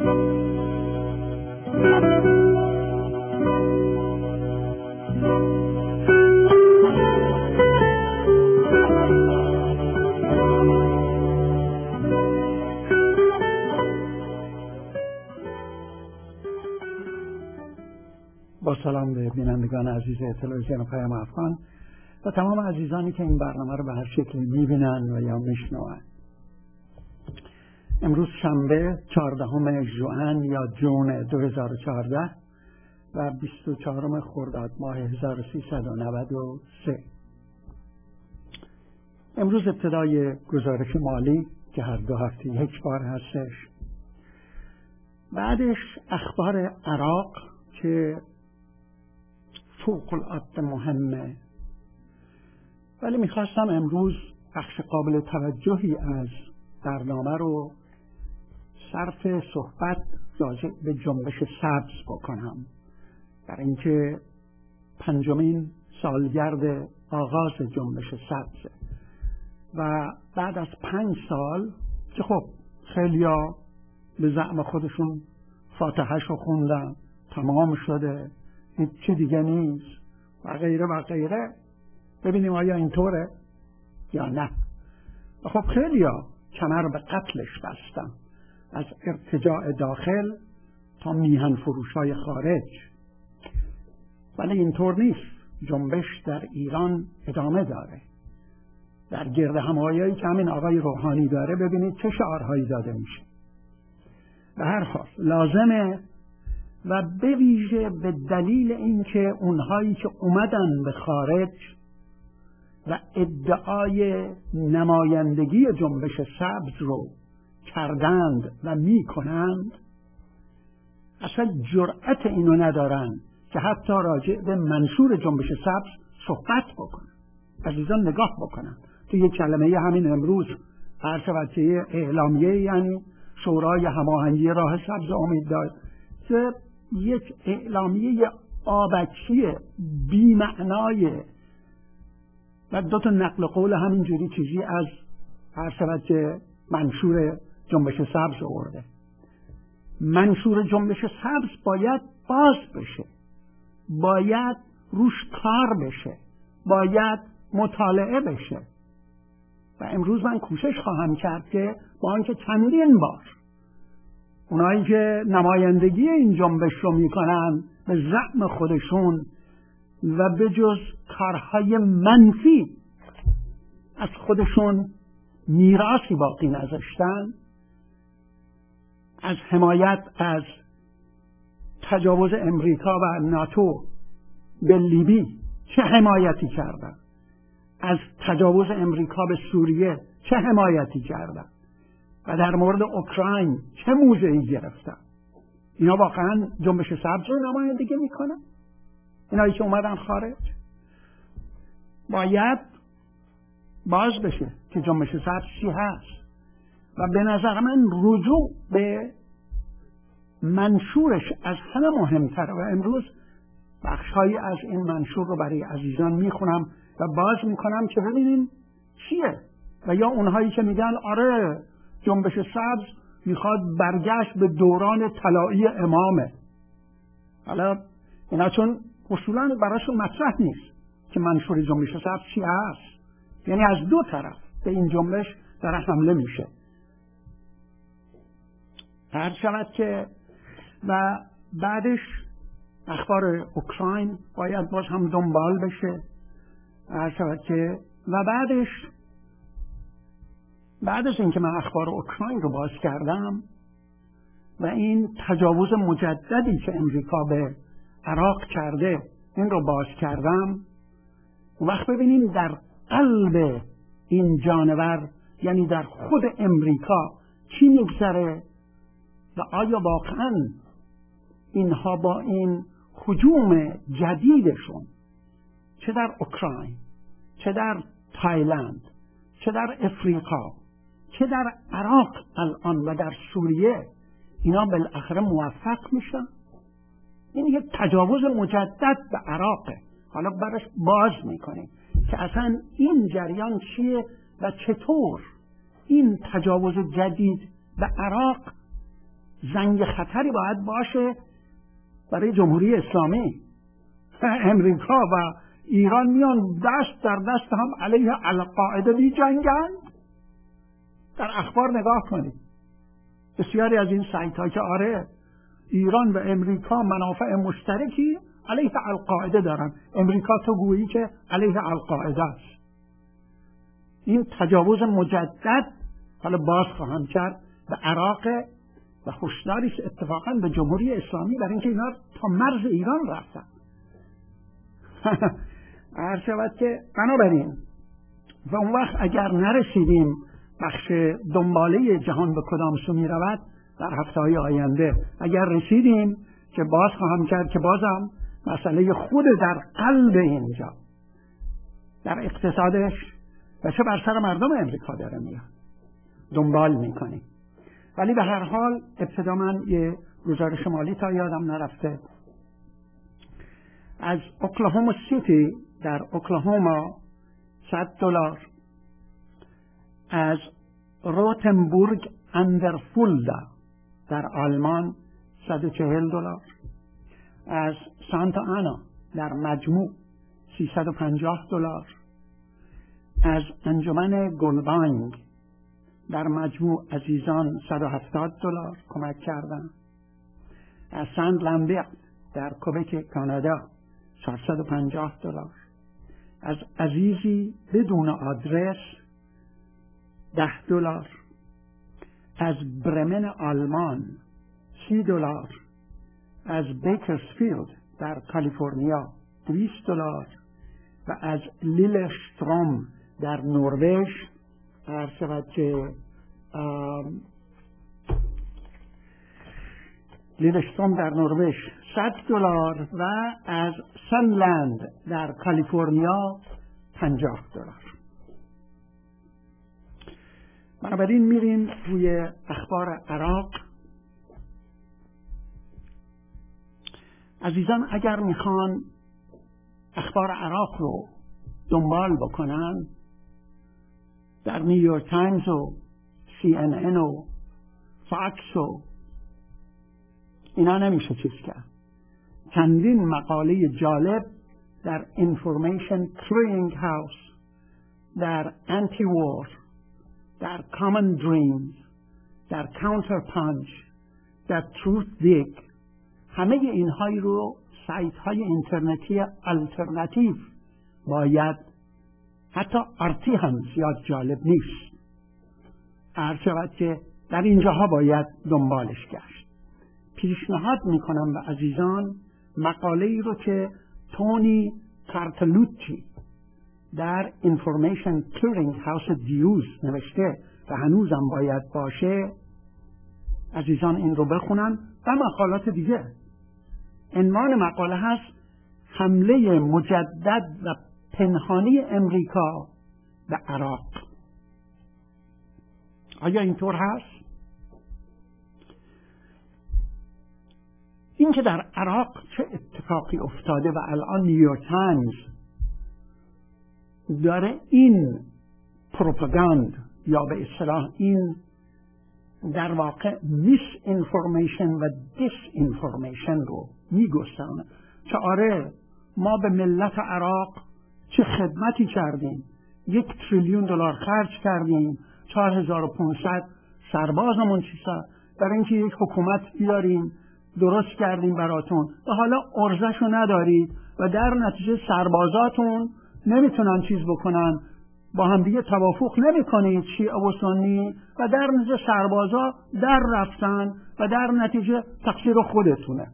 با سلام به بینندگان عزیز تلویزیون پیام افغان و تمام عزیزانی که این برنامه رو به هر شکلی میبینن و یا میشنون. امروز شنبه 14 ژوئن یا جون 2014 و 24 خرداد ماه 1393. امروز ابتدای گزارش مالی که هر 2 هفته یک بار هستش. بعدش اخبار عراق که فوق العاده مهمه، ولی میخواستم امروز بخش قابل توجهی از برنامه رو صرف صحبت راجع به جنبش سبز بکنم، برای اینکه 5مین سالگرد آغاز جنبش سبز و بعد از 5 سال که خب خیلیا به زعم خودشون فاتحه‌شو خوندن، تمام شده، چه دیگه نیست و غیره و غیره، ببینیم آیا اینطوره یا نه. و خب خیلیا کمر به قتلش بستن، از ارتجاع داخل تا میهن فروش‌های خارج. ولی اینطور نیست. جنبش در ایران ادامه داره. در گرد همایی که همین آقای روحانی داره ببینید چه شعارهایی داده میشه. به هر حال لازمه و به ویژه به دلیل اینکه اونهایی که اومدن به خارج و ادعای نمایندگی جنبش سبز رو کردند و میکنند، اصلا جرأت اینو ندارن که حتی راجع به منشور جنبش سبز صحبت بکنن. عزیزان نگاه بکنن تو یک کلمه همین امروز هر شود که اعلامیه، یعنی شورای هماهنگی راه سبز امید داد، که یک اعلامیه آبکی بی معنای و 2 نقل قول همینجوری چیزی از هر شود که منشور جنبش سبز آورده. منشور جنبش سبز باید باز بشه، باید روش کار بشه، باید مطالعه بشه و امروز من کوشش خواهم کرد که با آنکه چندین بار اونایی که نمایندگی این جنبش رو میکنن به زعم خودشون و به جز کارهای منفی از خودشون میراثی باقی نذاشتن، از حمایت از تجاوز امریکا و ناتو به لیبی چه حمایتی کردن، از تجاوز امریکا به سوریه چه حمایتی کردن و در مورد اوکراین چه موضعی گرفتن. اینا واقعا جنبش سبز رو نمایندگی میکنن؟ اینایی که اومدن خارج باید باز بشه که جنبش سبز چی هست و به نظر من رجوع به منشورش از همه مهمتر. و امروز بخشهایی از این منشور رو برای عزیزان میخونم و باز میکنم که ببینیم چیه. و یا اونهایی که میگن آره جنبش سبز میخواد برگشت به دوران طلایی امامه، حالا اینا چون اصولا براشون مطرح نیست که منشور جنبش سبز چی هست، یعنی از 2 طرف به این جنبش داره حمله میشه. هر شود که و بعدش اخبار اوکراین باید باز هم دنبال بشه. هر شود که و بعد از اینکه من اخبار اوکراین رو باز کردم و این تجاوز مجددی که امریکا به عراق کرده این رو باز کردم، اون وقت ببینیم در قلب این جانور، یعنی در خود امریکا چی میگذره و آیا واقعا اینها با این هجوم جدیدشون چه در اوکراین، چه در تایلند، چه در افریقا، چه در عراق الان و در سوریه، اینا بالاخره موفق میشن؟ این یک تجاوز مجدد به عراقه. حالا براش باز میکنیم که اصلا این جریان چیه و چطور این تجاوز جدید به عراق زنگ خطری باید باشه برای جمهوری اسلامی. امریکا و ایران میان دست در دست هم علیه القاعده می جنگند. در اخبار نگاه کنید، بسیاری از این سایت ها که آره ایران و امریکا منافع مشترکی علیه القاعده دارن، امریکا تو گویی که علیه القاعده است. این تجاوز مجدد حالا باز خواهم کرد به عراق و هشداریش اتفاقا به جمهوری اسلامی برای اینکه اینا تا مرز ایران رفتن. عرض شود که بنابراین و اون وقت اگر نرسیدیم بخش دنباله جهان به کدام سو می رود در هفته‌های آینده، اگر رسیدیم که باز خواهم کرد که بازم مسئله خود در قلب اینجا در اقتصادش و چه بر سر مردم امریکا داره میاد دنبال میکنیم. ولی به هر حال ابتدا من یه گزارش مالی تا یادم نرفته از اوکلاهوما سیتی در اوکلاهوما $100، از روتنبورگ اندرفولدا در آلمان $140، از سانتا آنا در مجموع $350، از انجمن گلبانگ در مجموع عزیزان $170 کمک کردن، از سند لمبرت در کوبک کانادا $450، از عزیزی بدون آدرس $10، از برمن آلمان $30، از بیکرسفیلد در کالیفرنیا $200 و از لیلشتروم در نروژ عرض شود که لیلشتروم در نروژ $100 و از سنلند در کالیفرنیا $50. بنابراین میریم روی اخبار عراق. عزیزان اگر میخوان اخبار عراق رو دنبال بکنن در نیویورک تایمز و CNN و فاکس و اینا نمیشه چیز کرد. چندین مقاله جالب در اینفورمیشن کلینگ هاوس، در انتی وار، در کامن دریمز، در کاونتر پانچ، در تروث دیگ، همه اینهایی رو سایت های اینترنتی آلترناتیو باید، حتی آرتی هم زیاد جالب نیست، عرض شود که در اینجاها باید دنبالش گشت. پیشنهاد میکنم به عزیزان مقاله ای رو که تونی کارتلوچی در اینفورمیشن کلینگ هاوس دیوز نوشته و هنوزم باید باشه، عزیزان این رو بخونن و مقالات دیگه. عنوان مقاله هست حمله مجدد و پنهانی امریکا به عراق. آیا اینطور هست؟ این که در عراق چه اتفاقی افتاده و الان نیویورک تایمز داره این پروپاگاند یا به اصطلاح این در واقع میس انفورمیشن و دیس انفورمیشن رو میگسترونه که آره ما به ملت عراق چه خدمتی کردیم، $1 تریلیون خرج کردیم، 4500 سربازمون چیزا برای اینکه یک حکومت بیاریم درست کردیم براتون و حالا ارزشو ندارید و در نتیجه سربازاتون نمیتونن چیز بکنن، با هم دیگه توافق نمیکنید شیعه و سنی و در نتیجه سربازا در رفتن و در نتیجه تقصیر خودتونه.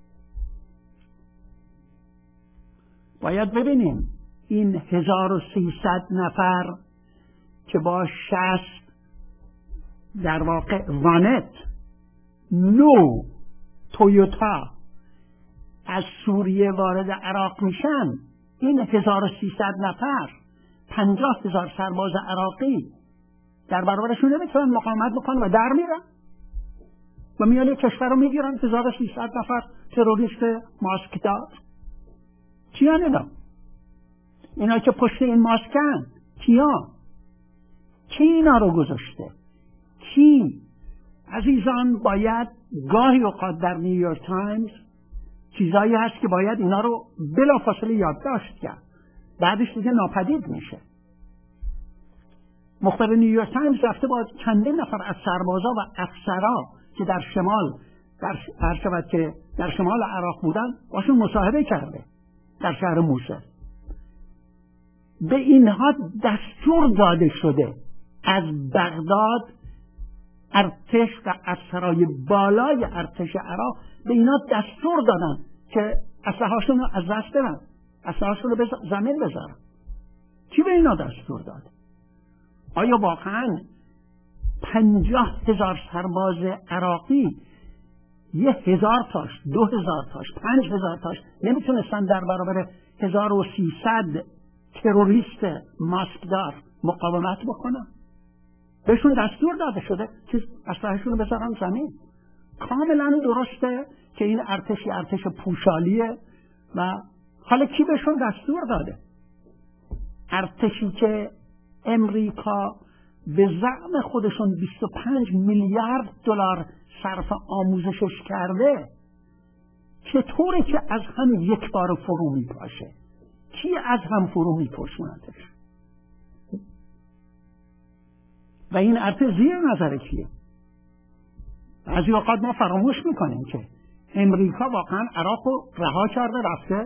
باید ببینیم این 1300 نفر که با 60 در واقع وانت نو تویوتا از سوریه وارد عراق میشن، این 1300 نفر 50,000 سرباز عراقی در برابرشون نمیتونن مقاومت بکنن و در میرن و میان کشور رو میگیرن. 1300 نفر تروریست ماسکدار کیان اینا که پشت این ماسکن کیان؟ کی اینا رو گذاشته؟ کی عزیزان باید گاهی اوقات در نیویورک تایمز چیزایی هست که باید اینا رو بلافاصله یادداشت کرد، بعدش دیگه ناپدید میشه. مخبر نیویورک تایمز رفته با چندین نفر از سربازا و افسرا که در شمال در شمال عراق بودن باشون مصاحبه کرده در شهر موسل. به اینها دستور داده شده از بغداد، ارتش و افسرای بالای ارتش عراق به اینا دستور دادن که اسلحه‌هاشون رو از دست بدن، اسلحه‌هاشون رو به زمین بذارن. کی به اینا دستور داد؟ آیا واقعاً 50,000 سرباز عراقی 1,000 تاش، 2,000 تاش، 5,000 تاش نمیتونستن در برابر 1,300 تروریست ماسکدار مقاومت بکنن؟ بهشون دستور داده شده که اسلحه‌شون رو بذارن زمین. کاملا درسته که این ارتش پوشالیه و حالا کی بهشون دستور داده؟ ارتشی که امریکا به زعم خودشون 25 میلیارد دلار صرف آموزشش کرده، چطوره که از هم یک بار فرو میپاشه؟ کی از هم فرو میپاشوندش؟ و این ارتش زیر نظر کیه؟ بعضی اوقات ما فراموش میکنیم که امریکا واقعا عراق رو رها کرده رفته.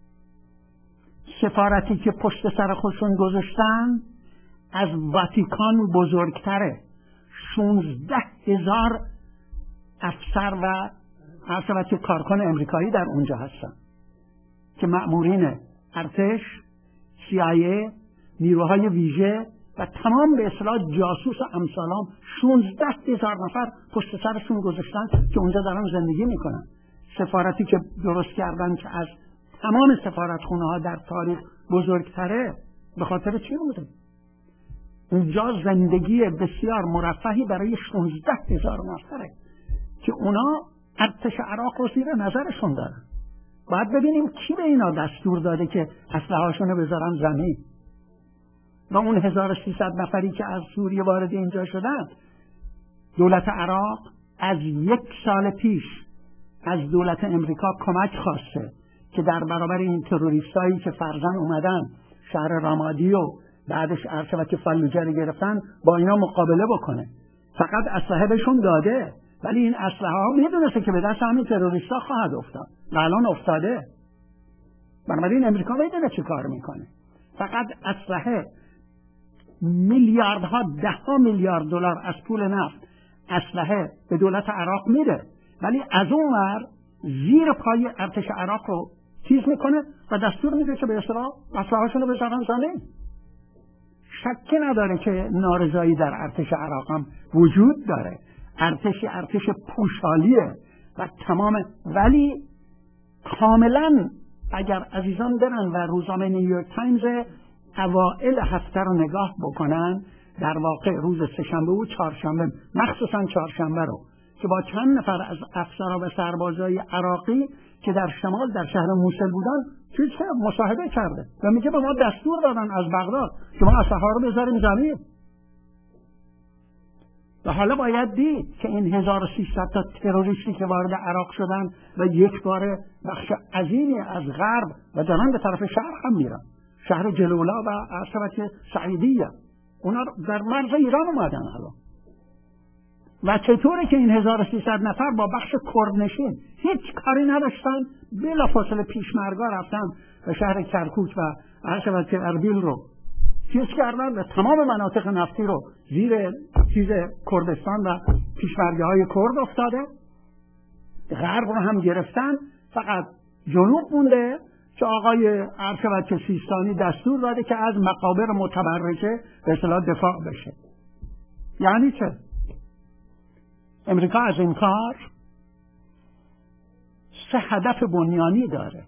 سفارتی که پشت سر خودشون گذاشتن از واتیکان بزرگتره. 16,000 افسر و عرصبت کارکن امریکایی در اونجا هستن که مأمورین ارتش، CIA، نیروهای ویژه و تمام به اصطلاح جاسوس و امثالام 16,000 نفر پشت سرشون گذاشتن که اونجا دارن زندگی میکنن. سفارتی که درست کردن که از تمام سفارتخونه ها در تاریخ بزرگتره، به خاطر چی بوده؟ اونجا زندگی بسیار مرفهی برای 16,000 نفره که اونا ارتش عراق رو زیر نظرشون دارن. باید ببینیم کی به اینا دستور داده که اسلحه‌هاشون رو بذارن زمین. و اون 1,300 نفری که از سوریه وارد اینجا شدن، دولت عراق از 1 سال پیش از دولت امریکا کمک خواسته که در برابر این تروریستایی که فرزن اومدن شهر رامادی و بعدش ارتش فلوجه رو گرفتن با اینا مقابله بکنه. فقط اسلحه بهشون داده، ولی این اسلحه ها میدونسته که به دست همین تروریستا خواهد افتاد و الان افتاده. بنابراین امریکا میدونه چه کار میکنه. فقط اسلحه، میلیاردها، 10 میلیارد دلار از پول نفت اسلحه به دولت عراق میره، ولی از اون ور زیر پای ارتش عراق رو تیز میکنه و دستور میده که به اصطلاح اسلحه‌هاشون رو بذارن زمین. شکی نداره که نارضایی در ارتش عراق هم وجود داره. ارتش پوشالیه و تمام، ولی کاملا اگر عزیزان برن و روزنامه نیویورک تایمز اوائل هفته رو نگاه بکنن، در واقع روز سه‌شنبه و چهارشنبه، مخصوصا چهارشنبه رو، که با چند نفر از افسرها و سربازای عراقی که در شمال در شهر موسل بودن چیز مصاحبه کرده و میگه به ما دستور دادن از بغداد که ما اسلحه رو بذاریم زمین. و حالا باید دید که این 1,300 تا تروریستی که وارد عراق شدن و یک بار بخش عظیمی از غرب و دارن به طرف شرق هم میرن، شهر جلولا و عرصبت سعیدیه، اونا در مرز ایران اومدن حالا. و چطوره که این 1,300 نفر با بخش کردنشین هیچ کاری نداشتن، بلافاصله پیشمرگا رفتن به شهر کرکوک و عرصبت اربیل رو چیز کردن و تمام مناطق نفتی رو زیر کردستان و پیشمرگه های کرد افتاده. غرب رو هم گرفتن، فقط جنوب مونده که آقای ارشد سیستانی دستور داده که از مقابر متبرکه به اصطلاح دفاع بشه. یعنی چه؟ امریکا از این کار 3 هدف بنیانی داره.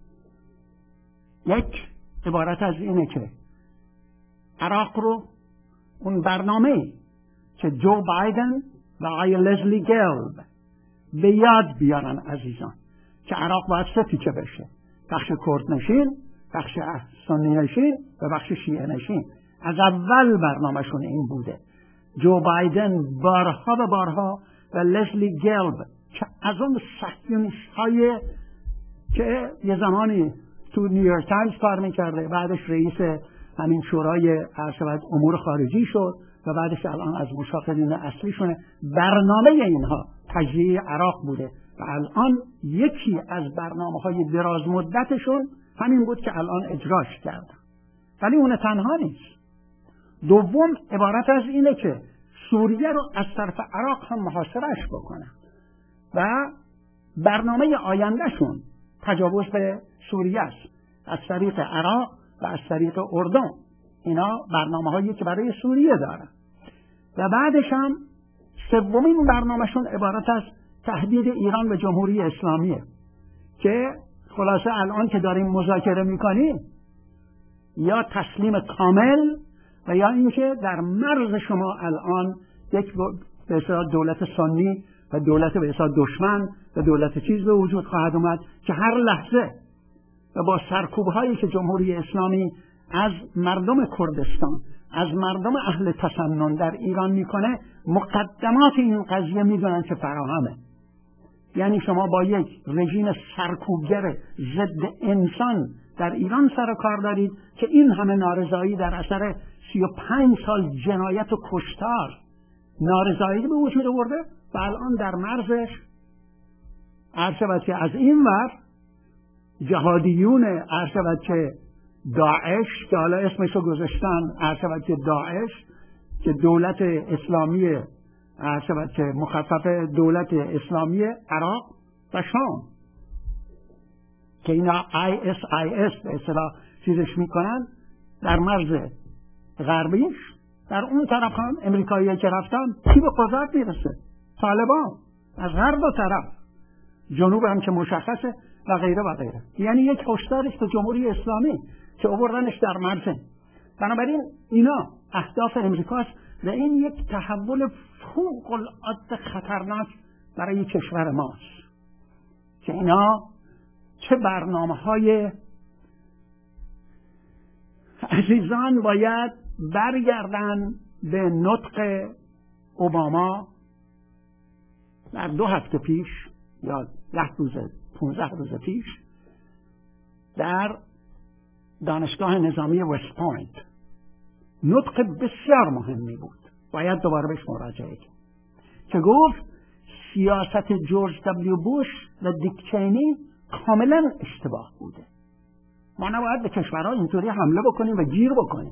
یک، عبارت از اینه که عراق رو، اون برنامه‌ای که جو بایدن و آقای لزلی گلب به یاد بیارن عزیزان، که عراق باید 3 تیکه بشه: بخش کردنشین، بخش سنی نشین و بخش شیعه نشین. از اول برنامه‌شون این بوده. جو بایدن بارها و بارها و لزلی گلب که از اون صهیونیست‌های که یه زمانی تو نیویورک تایمز کار میکرده، بعدش رئیس همین شورای امور خارجی شد و بعدش الان از مشاغلین اصلیشونه. برنامه اینها تجزیه عراق بوده و الان یکی از برنامه‌های دراز مدتشون همین بود که الان اجراش کردن. ولی اون تنها نیست. دوم عبارت از اینه که سوریه رو از طرف عراق هم محاصره‌اش بکنن و برنامه آیندهشون تجاوز به سوریه است از طریق عراق و از طریق اردن. اینا برنامه‌هایی که برای سوریه دارن. و بعدش هم سومین برنامهشون عبارت از تهدید ایران به جمهوری اسلامیه که خلاصه الان که داریم مذاکره میکنیم یا تسلیم کامل و یا اینکه در مرز شما الان یک به اصطلاح دولت سنی و دولت به اصطلاح دشمن و دولت چیز به وجود خواهد اومد که هر لحظه و با سرکوب‌هایی که جمهوری اسلامی از مردم کردستان، از مردم اهل تسنن در ایران میکنه، مقدمات این قضیه میدونن که فراهمه. یعنی شما با یک رژیم سرکوبگر ضد انسان در ایران سر و کار دارید که این همه نارضایی در اثر 35 سال جنایت و کشتار نارضایی به وجود آورده و الان در مرزش عرض که از این ور جهادیون عرض که داعش که حالا اسمشو گذاشتن عرض که داعش که دولت اسلامی عرض که مخفف دولت اسلامی عراق و شام که اینا ISIS به اصطلاح چیزش میکنن در مرز غربیش. در اون طرف هم امریکایی‌ها که رفتن کی به قدرت میرسه؟ طالبان از هر دو طرف، جنوب هم که مشخصه و غیره و غیره. یعنی یک هشدار است به جمهوری اسلامی که آوردنش در مرز. بنابراین اینا اهداف امریکاست و این یک تحول فوق العاده خطرناک برای کشور ماست که اینا چه برنامه‌های عزیزان باید برگردن به نطق اوباما در 2 هفته پیش یا 15 روز پیش در دانشگاه نظامی وست پوینت. نطق بسیار مهمی بود، باید دوباره بهش مراجعه کنیم که گفت سیاست جورج دبلیو بوش و دیک چینی کاملا اشتباه بوده. ما نباید به کشورها اینطوری حمله بکنیم و گیر بکنیم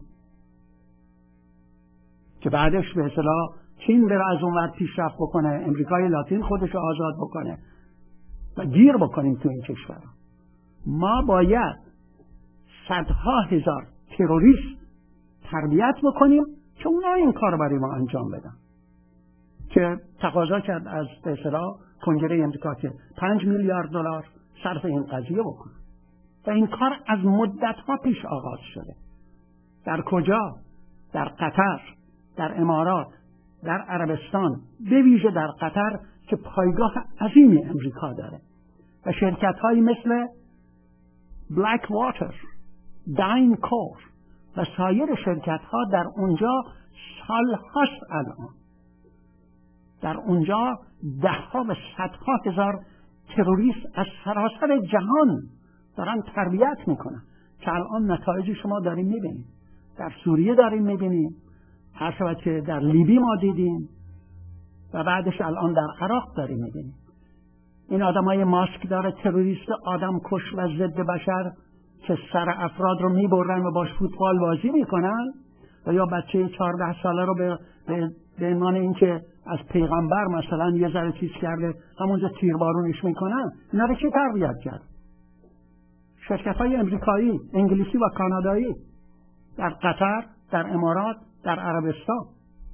که بعدش به اصطلاح چین بره از اون ور پیشرفت بکنه، امریکای لاتین خودش آزاد بکنه و گیر بکنیم تو این کشورها. ما باید صدها هزار تروریست تربیت بکنیم که اونا این کار برای ما انجام بدن که تقاضا کرد از به اصطلاح کنگره امریکا که 5 میلیارد دلار صرف این قضیه بکنه و این کار از مدت‌ها پیش آغاز شده. در کجا؟ در قطر، در امارات، در عربستان، به ویژه در قطر که پایگاه عظیمی امریکا داره و شرکت‌هایی مثل بلک واتر، داین کور و سایر شرکت‌ها در اونجا سال‌هاست الان. در اونجا ده‌ها و صدها هزار تروریست از سراسر جهان دارن تربیت میکنن که الان نتایج شما داریم میبینیم. در سوریه داریم میبینیم، هر شود که در لیبی ما دیدیم و بعدش الان در عراق داریم میبینیم. این آدمای ماسک داره تروریست آدم کش و ضد بشر که سر افراد رو میبرن و باش فوتبال بازی میکنن و یا بچه 14 ساله رو به عنوان این که از پیغمبر مثلا یه ذره چیز کرده همونجا تیربارونش میکنن. اینا رو چه تربیت کرد؟ شرکت‌های امریکایی، انگلیسی و کانادایی در قطر، در امارات، در عربستان،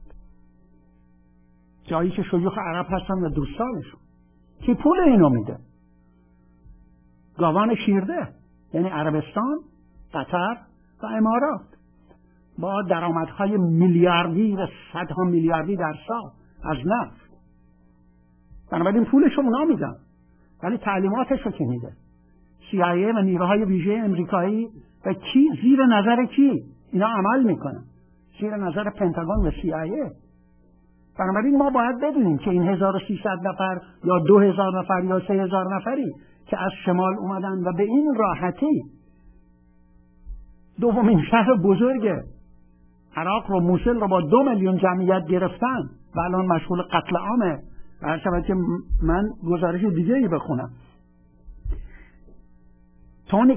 جایی که شیوخ عرب هستن و دوستانشون. کی پول اینو میده؟ گاوان شیرده، یعنی عربستان، قطر و امارات با درآمدهای میلیاردی و صدها میلیاردی در سال از نفت. بنابراین پولشو اونا میدن ولی تعلیماتشو که میده CIA و نیروهای ویژه امریکایی و کی زیر نظر کی اینا عمل میکنن؟ زیر نظر پنتاگون و CIA. بنابراین ما باید بدونیم که این 1300 نفر یا 2000 نفر یا 3000 نفری که از شمال اومدن و به این راحتی دومین شهر بزرگ عراق رو، موصل رو با 2 میلیون جمعیت گرفتن و الان مشغول قتل عامه. هر شود که من گزارش دیگه‌ای بخونم. تونی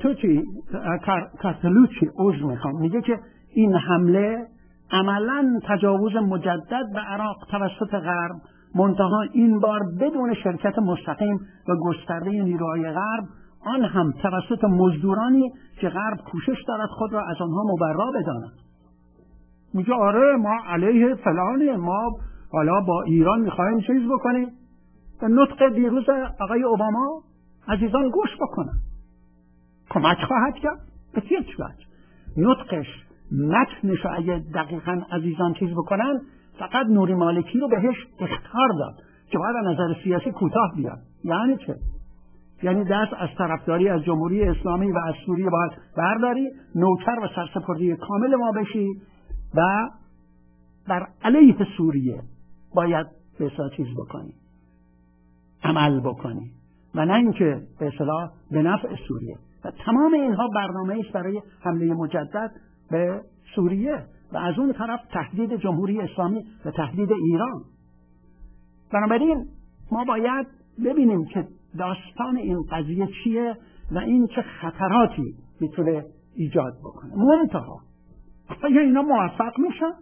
کارتلوچی میگه که این حمله عملاً تجاوز مجدد به عراق توسط غرب، منتها این بار بدون شرکت مستقیم و گسترده نیروهای غرب، آن هم توسط مزدورانی که غرب کوشش دارد خود را از آنها مبرا بداند. میگه آره ما علیه فلانه، ما حالا با ایران میخوایم چیز بکنیم. به نطق دیروز آقای اوباما عزیزان گوش بکنن، کمک خواهد کرد به هیچ وجه. نطقش متنش اگه دقیقاً عزیزان چیز بکنن، فقط نوری مالکی رو بهش اخطار داد که باید از نظر سیاسی کوتاه بیاد. یعنی چه؟ یعنی دست از طرفداری از جمهوری اسلامی و از سوریه باید برداری، نوکر و سرسپردی کامل ما بشی و بر علیه سوریه باید به اصطلاح چیز بکنی، عمل بکنی، و نه اینکه به اصطلاح به نفع سوریه. و تمام اینها برنامه است برای حمله مجدد به سوریه و از اون طرف تهدید جمهوری اسلامی و تهدید ایران. بنابراین ما باید ببینیم که داستان این قضیه چیه و این چه خطراتی میتونه ایجاد بکنه. منتها آیا اینا موفق میشن؟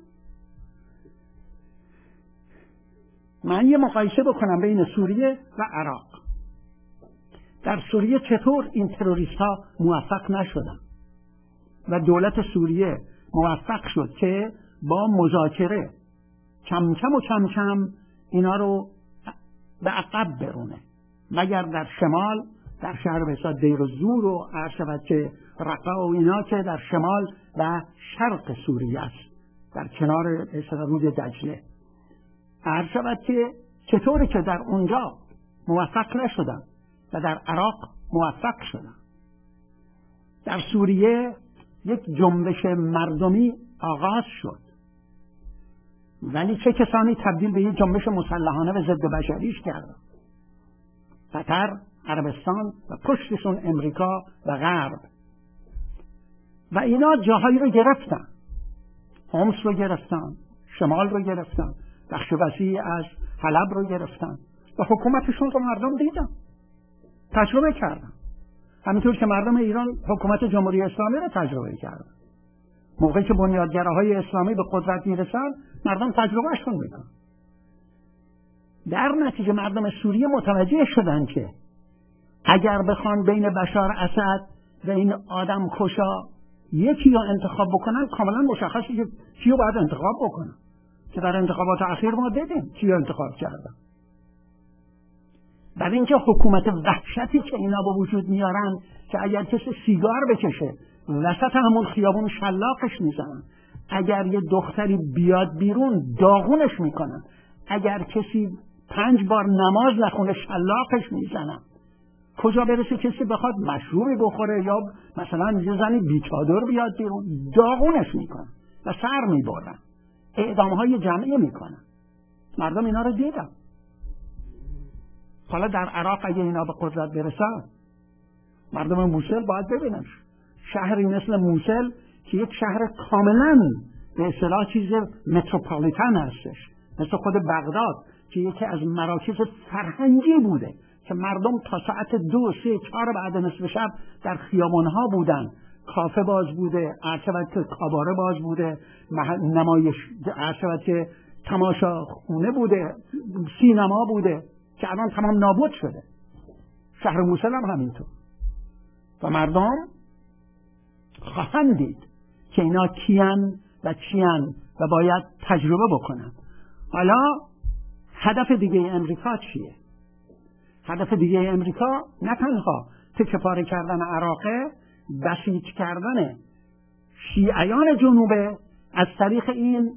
من یه مقایسه بکنم بین سوریه و عراق. در سوریه چطور این تروریست ها موفق نشدن و دولت سوریه موفق شد که با مذاکره کم کم اینا رو به عقب برونه، مگر در شمال در شهر بسیار دیر الزور و عرشبت که رقا و اینا که در شمال و شرق سوریه است، در کنار رود دجله. عرشبت که چطوری که در اونجا موفق نشدن و در عراق موفق شدن. در سوریه یک جنبش مردمی آغاز شد، ولی چه کسانی تبدیل به یک جنبش مسلحانه و ضد بشریش کردن؟ قطر، عربستان و پشتشون امریکا و غرب. و اینا جاهایی رو گرفتن، حمص رو گرفتن، شمال رو گرفتن، بخش وسیعی از حلب رو گرفتن و حکومتشون رو مردم دیدن، تجربه کردن. همینطور که مردم ایران حکومت جمهوری اسلامی رو تجربه کردن. موقعی که بنیادگراهای اسلامی به قدرت میرسن، مردم تجربهشون میکنن. در نتیجه مردم سوریه متوجه شدن که اگر بخوان بین بشار اسد و این آدم کشا یکی رو انتخاب بکنن، کاملا مشخصه که کیو باید انتخاب بکنن، که در انتخابات اخیر ما دیدیم کیو انتخاب کردن. بعد اینکه حکومت وحشتی که اینا به وجود میارن که اگر کسی سیگار بکشه وسط همون خیابون شلاقش میزنن، اگر یه دختری بیاد بیرون داغونش میکنن، اگر کسی 5 بار نماز نخونه شلاقش میزنن. کجا برسه کسی بخواد مشروبی بخوره یا مثلا یه زنی بیچادر بیاد بیرون، داغونش میکنن و سر میبرن، اعدامهای جمعی میکنن. مردم اینا رو دیدن. حالا در عراق اگه اینا به قدرت برسن، مردم موصل باید ببینن شهری مثل موصل که یک شهر کاملا به اصطلاح چیز متروپولیتن هستش، مثل خود بغداد که یکی از مراکز فرهنگی بوده که مردم تا ساعت 2، 3، 4 بعد نصف شب در خیابانها بودن، کافه باز بوده، عرشبت که کاباره باز بوده، نمایش عرشبت که تماشا خونه بوده، سینما بوده که الان تمام نابود شده. شهر موصل هم همینطور. و مردم خواهند دید که اینا کیان و چیان و باید تجربه بکنن. حالا هدف دیگه امریکا چیه؟ هدف دیگه امریکا نه تنها تکه پاره کردن عراقه، بسیج کردن شیعیان جنوبه از طریق این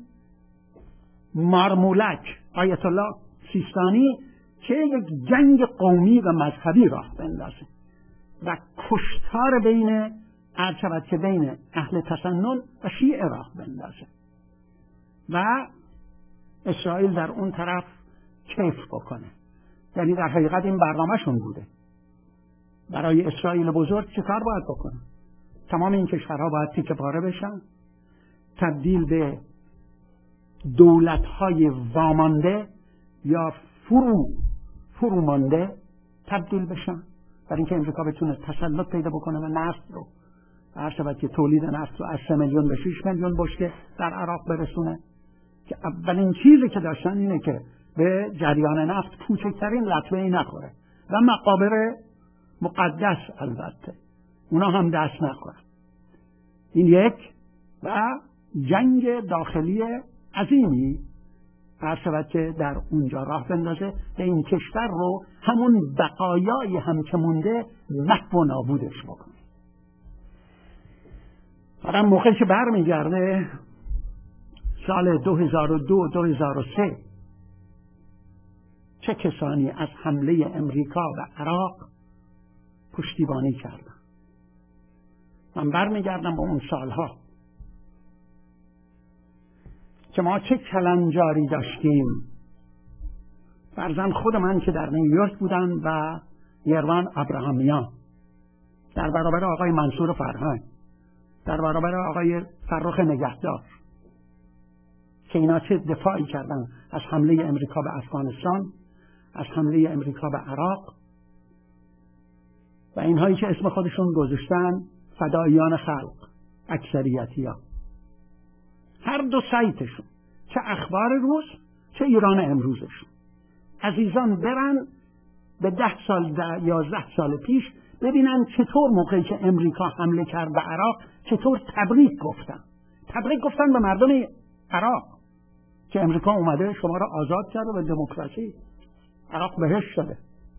مارمولک آیت الله سیستانی که یک جنگ قومی و مذهبی راه بندازه و کشتار بین عرشبت که بین اهل تسنن و شیعه راه بندازه. و اسرائیل در اون طرف کیف بکنه. یعنی در حقیقت این برنامه‌شون بوده. برای اسرائیل بزرگ چه کار باید بکنه؟ تمام این کشورها باید تیکه پاره بشن، تبدیل به دولت‌های وامانده یا فرومانده تبدیل بشن، برای اینکه امریکا بتونه تسلط پیدا بکنه و نفت رو هر شبت که تولید نفت رو از 3 میلیون به 6 میلیون بشکه در عراق برسونه، که اولین چیزی که داشتن اینه که به جریان نفت کوچکترین لطمه‌ای نخوره و مقابر مقدس البته اونا هم دست نخورن. این یک. و جنگ داخلی عظیمی هر شبت که در اونجا راه بندازه و این کشور رو همون بقایایی هم که مونده محو و نابودش بکنه. بعد موقعی که برمیگرده سال 2002-2003 چه کسانی از حمله امریکا به عراق پشتیبانی کردن. من برمیگردم به اون سالها که ما چه کلنجاری داشتیم. فرزند خود من که در نیویورک بودن و یروان ابراهامیان در برابر آقای منصور فرهنگ، در برابر آقای فرخ نگهدار، که اینا چه دفاعی کردن از حمله امریکا به افغانستان، از حمله امریکا به عراق، و اینهایی که اسم خودشون گذاشتن فداییان خلق، اکثریتی ها، هر دو سایتشون، چه اخبار روز چه ایران امروزشون، عزیزان برن به 10 سال 11 سال پیش ببینن چطور موقعی که امریکا حمله کرد به عراق چطور تبریک گفتن به مردم عراق که امریکا اومده شما را آزاد کرده به دموکراسی، عراق بهش شده.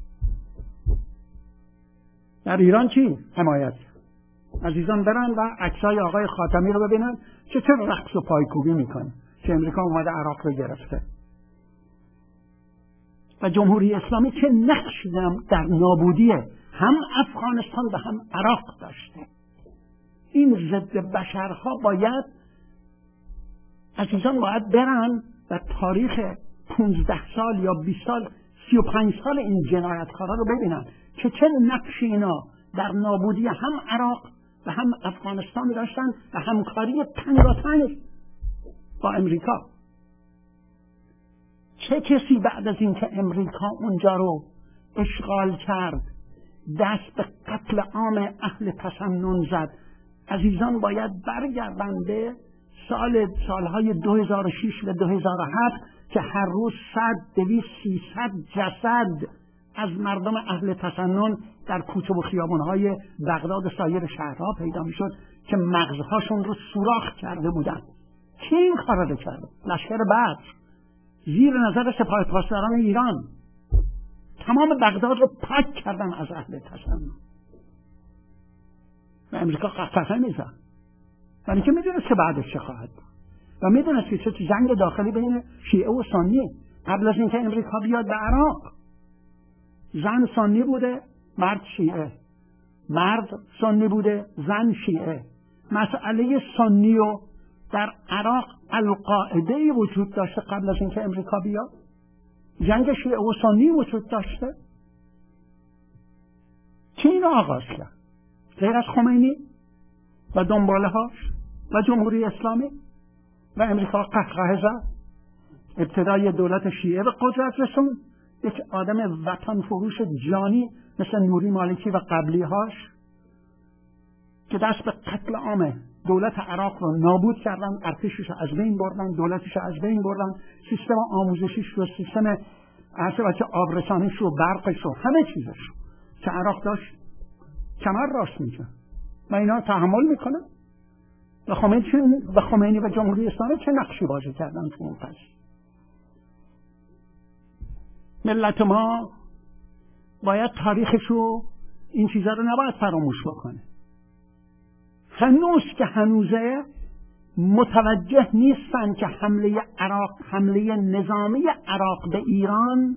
در ایران چی؟ حمایت. عزیزان برن و عکسای آقای خاتمی رو ببینن چطور رقص و پایکوبی میکنه که امریکا اومده عراق رو گرفته. و جمهوری اسلامی چه نقشی در نابودی هم افغانستان و هم عراق داشته. این ضد بشرها باید عزیزان برن و تاریخ 15 سال یا 20 سال 35 سال این جنایتکارا رو ببینن که چه نقشی اینا در نابودی هم عراق و هم افغانستان داشتن و همکاری تنگاتنگ با امریکا. چه کسی بعد از اینکه امریکا اونجا رو اشغال کرد دست به قتل عام اهل تسنن زد. عزیزان باید برگردن به سالهای 2006 و 2007 که هر روز 100 200 300 جسد از مردم اهل تسنن در کوچه و خیابانهای بغداد و سایر شهرها پیدا میشد که مغزهاشون رو سوراخ کرده بودن. کی این کار رو کرده؟ لشکر بدر زیر نظر سپاه پاسداران ایران تمام بغداد رو پاک کردن از اهل تسنن و امریکا قهقهه میزد، ولی که میدونست که بعدش چه خواهد بود و میدونست که چه جنگ داخلی بین شیعه و سنی. قبل از اینکه امریکا بیاد به عراق زن سنی بوده مرد شیعه، مرد سنی بوده زن شیعه. مسئله سنی و در عراق القاعده وجود داشته قبل از اینکه امریکا بیاد. جنگ شیعه و سنی وجود داشته. کی اینو آغاز کرد؟ غیر از خمینی و دنباله هاش و جمهوری اسلامی و امریکا قهقه زد. ابتدای دولت شیعه به قدرت رسون، یک آدم وطن فروش جانی مثل نوری مالکی و قبلی هاش که دست به قتل عامه دولت عراق رو نابود کردن، ارتشش رو از بین بردن، دولتش رو از بین بردن، سیستم آموزشیش رو، سیستم بچه آبرسانیش رو، برقش رو، همه چیزش رو که عراق داشت کمر راست میکن و اینا تحمل میکنن. و خمینی و جمهوری اسلامی چه نقشی بازی کردن تو اون قضیه. ملت ما باید تاریخش رو این چیزا رو نباید فراموش بکنه. هنوزه متوجه نیستن که حمله نظامی عراق به ایران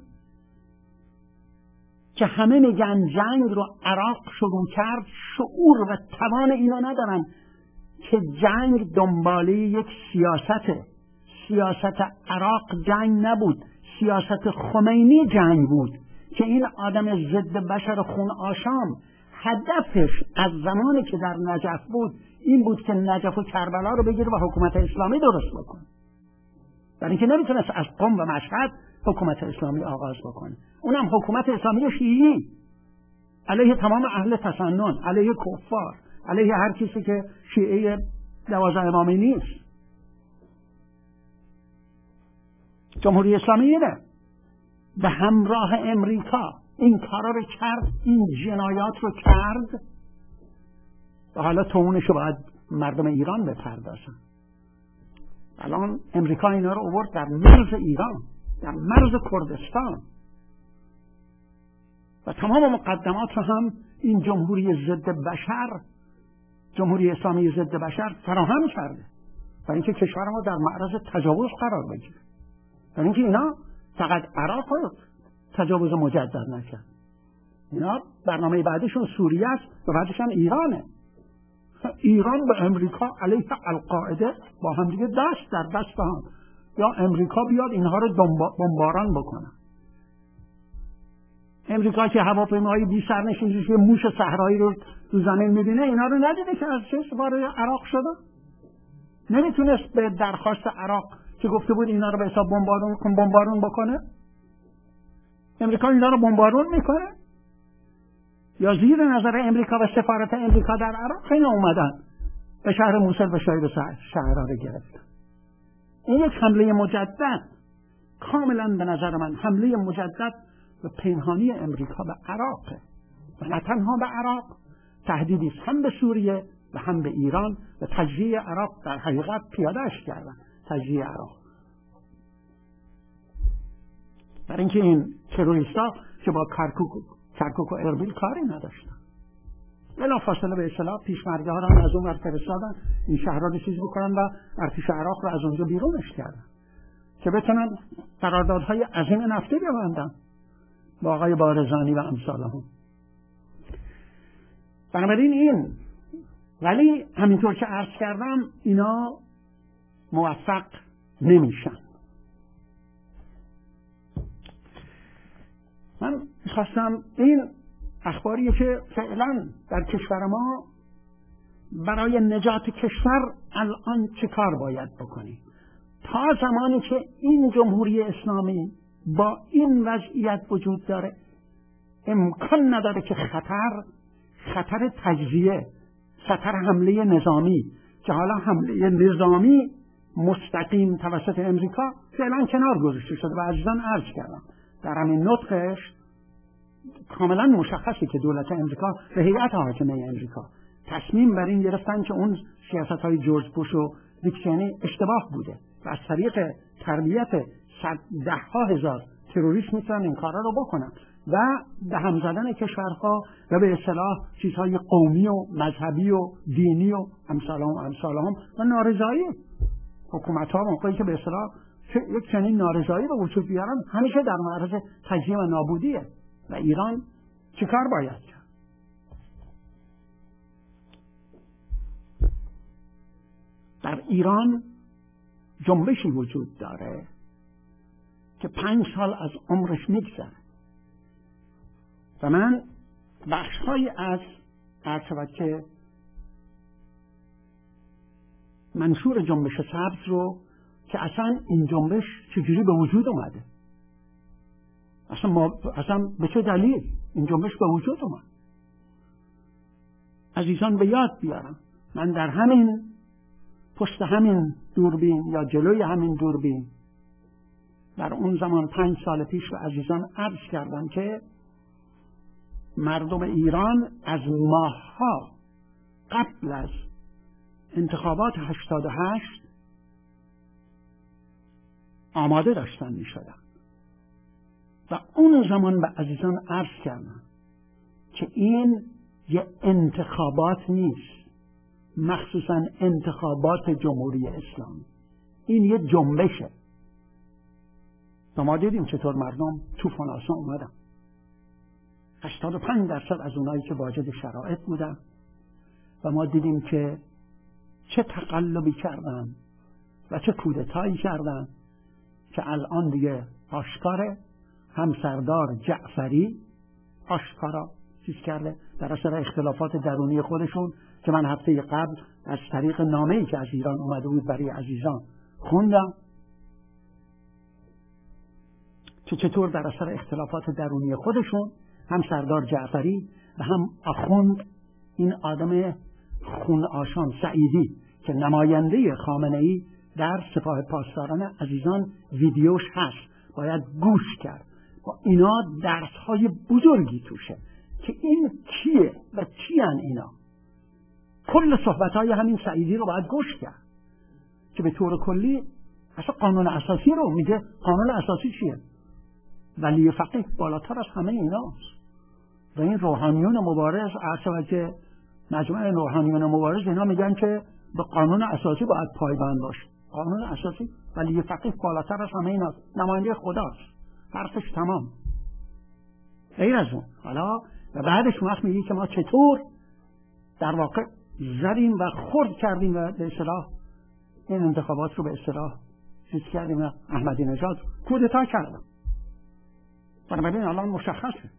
که همه میگن جنگ رو عراق شروع کرد، شعور و توان اینا ندارن که جنگ دنباله یک سیاست عراق جنگ نبود، سیاست خمینی جنگ بود که این آدم ضد بشر خون آشام هدفش از زمانی که در نجف بود این بود که نجف و کربلا رو بگیره و حکومت اسلامی درست بکنه، برای اینکه نمیتونست از قم و مشهد حکومت اسلامی آغاز بکنه، اونم حکومت اسلامی شیعی علیه تمام اهل تسنن، علیه کفار، علیه هر کسی که شیعه 12 امامی نیست. جمهوری اسلامی اینه به همراه امریکا این کارا رو کرد، این جنایات رو کرد و حالا تومونشو باید مردم ایران بپردازن. الان امریکا اینا رو آورد در مرز ایران، در مرز کردستان و تمام مقدمات رو هم این جمهوری ضد بشر، جمهوری اسلامی ضد بشر فراهم کرده برای اینکه کشور ما در معرض تجاوز قرار بگیره، برای اینکه اینا فقط عراق رو تجاوز مجدد نکرد، اینا برنامه بعدشون سوریه است و بعدش هم ایرانه. ایران و امریکا علیه القاعده با هم دیگه دست در دست هم، یا امریکا بیاد اینها رو بمباران بکنه. امریکا که هواپیماهای بی سرنشین موش صحرایی رو تو زمین میبینه، اینا رو ندیده که از چه وارد عراق شده؟ نمیتونست به درخواست عراق که گفته بود اینا رو به حساب بمبارون بکنه؟ امریکا اینا رو بمبارون میکنه؟ یا زیر نظر امریکا و سفارت امریکا در عراق اینا اومدن به شهر موصل و شاید شهرها رو گرفتن. این یک حمله مجدد، کاملا به نظر من حمله مجدد و پنهانی امریکا به عراقه و نه تنها به عراق، تهدیدی هم به سوریه و هم به ایران و تجزیه عراق در حقیقت پیادهش کردن، تجزیه عراق. برای اینکه این تروریستا که با کرکوک و اربیل کاری نداشتن، بلا فاصله به اصطلاح پیشمرده ها رو از اون ور فرستادن این شهرها رو چیز بکنن و ارتش عراق رو از اونجا بیرونش کردن که بتونن قراردادهای عظیم نفتی ببندن با آقای بارزانی و امثالهم. بنابراین این، ولی همینطور که عرض کردم اینا موفق نمیشن. من میخواستم این اخباریه که فعلا در کشور ما برای نجات کشور الان چه کار باید بکنیم تا زمانی که این جمهوری اسلامی با این وضعیت وجود داره امکان نداره که خطر تجزیه، خطر حمله نظامی که حالا حمله نظامی مستقیم توسط امریکا فعلا کنار گذاشته شده و عزیزان عرض کردم در همین نطقش کاملا مشخصه که دولت امریکا و هیئت حاکمه امریکا تصمیم بر این گرفتن که اون سیاست‌های جورج بوش و دیک چینی اشتباه بوده و از طریق تربیت ده‌ها هزار تروریست میتونن این کارا رو بکنن و به هم زدن کشورها و به اصطلاح چیزهای قومی و مذهبی و دینی و امثالهم و نارضایی حکومت‌ها موقعی که به اصطلاح یک چنین نارضایی به وجود بیارن همیشه در معرض تجزیه و نابودیه. و ایران چیکار باید کرد؟ در ایران جنبشی وجود داره که 5 سال از عمرش میگذره و من بخش‌هایی از عرض که منشور جنبش سبز رو که اصلا این جنبش چجوری به وجود اومده، اصلا به چه دلیل این جنبش به وجود اومد، عزیزان به یاد بیارم. من در همین پشت همین دوربین یا جلوی همین دوربین در اون زمان 5 سال پیش به عزیزان عرض کردم که مردم ایران از ماه‌ها قبل از انتخابات 88 آماده داشتن می شدن و اون زمان به عزیزان عرض کردم که این یه انتخابات نیست، مخصوصا انتخابات جمهوری اسلامی، این یه جنبشه و ما دیدیم چطور مردم طوفان آسان اومدن. 85% از اونایی که واجد شرایط بودن و ما دیدیم که چه تقلبی کردن و چه کودتایی کردن که الان دیگه آشکاره. هم سردار جعفری آشکارا چیز کرده در اثر اختلافات درونی خودشون که من هفته قبل از طریق نامه‌ای که از ایران اومده بود برای عزیزان خوندم که چطور در اثر اختلافات درونی خودشون هم سردار جعفری و هم آخوند، این آدم خون آشان سعیدی که نماینده خامنه‌ای در سپاه پاسداران عزیزان ویدیوش هست، باید گوش کرد. با اینا درس‌های بزرگی توشه که این کیه و کیان اینا. کل صحبت‌های همین سعیدی رو باید گوش کرد که به طور کلی اصلا قانون اساسی رو میگه. قانون اساسی چیه؟ ولی فقیه بالاتر از همه ایناست. و این روحانیون مبارز که مجموعه روحانیون مبارز اینا میگن که به قانون اساسی باید پایبند باشه. قانون اساسی ولی فقیه بالاتر از همه ایناست، نماینده خداست، حرفش تمام. غیر از اون حالا و بعدش وقت میگه که ما چطور در واقع زدیم و خرد کردیم و به اصطلاح این انتخابات رو به اصطلاح چیز کردیم و احمدی نژاد کودتا کردن. بنابراین الان مشخصه.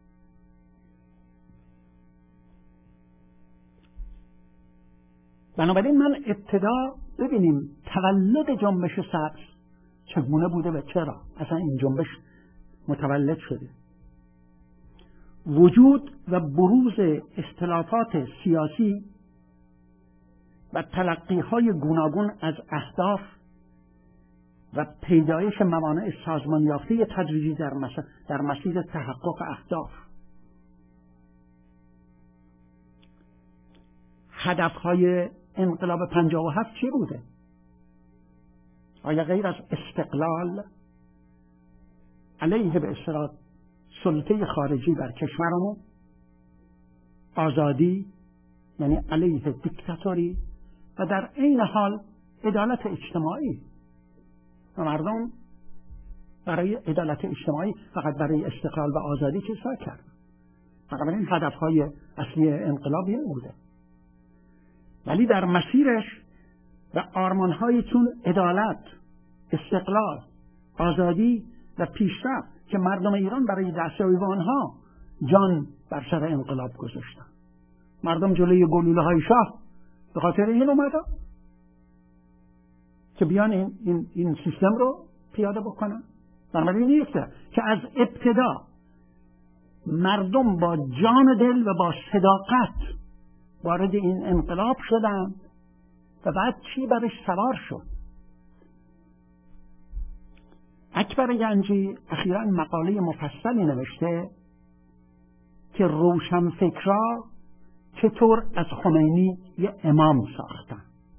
بنابراین من ابتدا ببینیم تولد جنبش سبز چگونه بوده و چرا اصلا این جنبش متولد شده. وجود و بروز اختلافات سیاسی و تلقی‌های گوناگون از اهداف و پیدایش موانع سازمان یافته تدریجی در مسیر تحقق اهداف. هدف‌های انقلاب 57 چی بوده؟ آیا غیر از استقلال علیه به اصطلاح سلطه خارجی بر کشورمون، آزادی یعنی علیه دیکتاتوری و در عین حال عدالت اجتماعی و مردم برای عدالت اجتماعی فقط برای استقلال و آزادی چه کرد؟ فقط این هدف‌های اصلی انقلاب این بوده. ولی در مسیرش و آرمان‌های چون عدالت، استقلال، آزادی و پیشرفت که مردم ایران برای دستیابی به آنها جان بر سر انقلاب گذاشتن. مردم جلوی گلوله‌های شاه به خاطر این اومدن که بیان این سیستم رو پیاده بکنن. بنابراین نیسته که از ابتدا مردم با جان دل و با صداقت وارد این انقلاب شدن و بعد چی برش سوار شد. اکبر گنجی اخیراً مقاله مفصلی نوشته که روشنفکرها چطور از خمینی یه امام ساختن.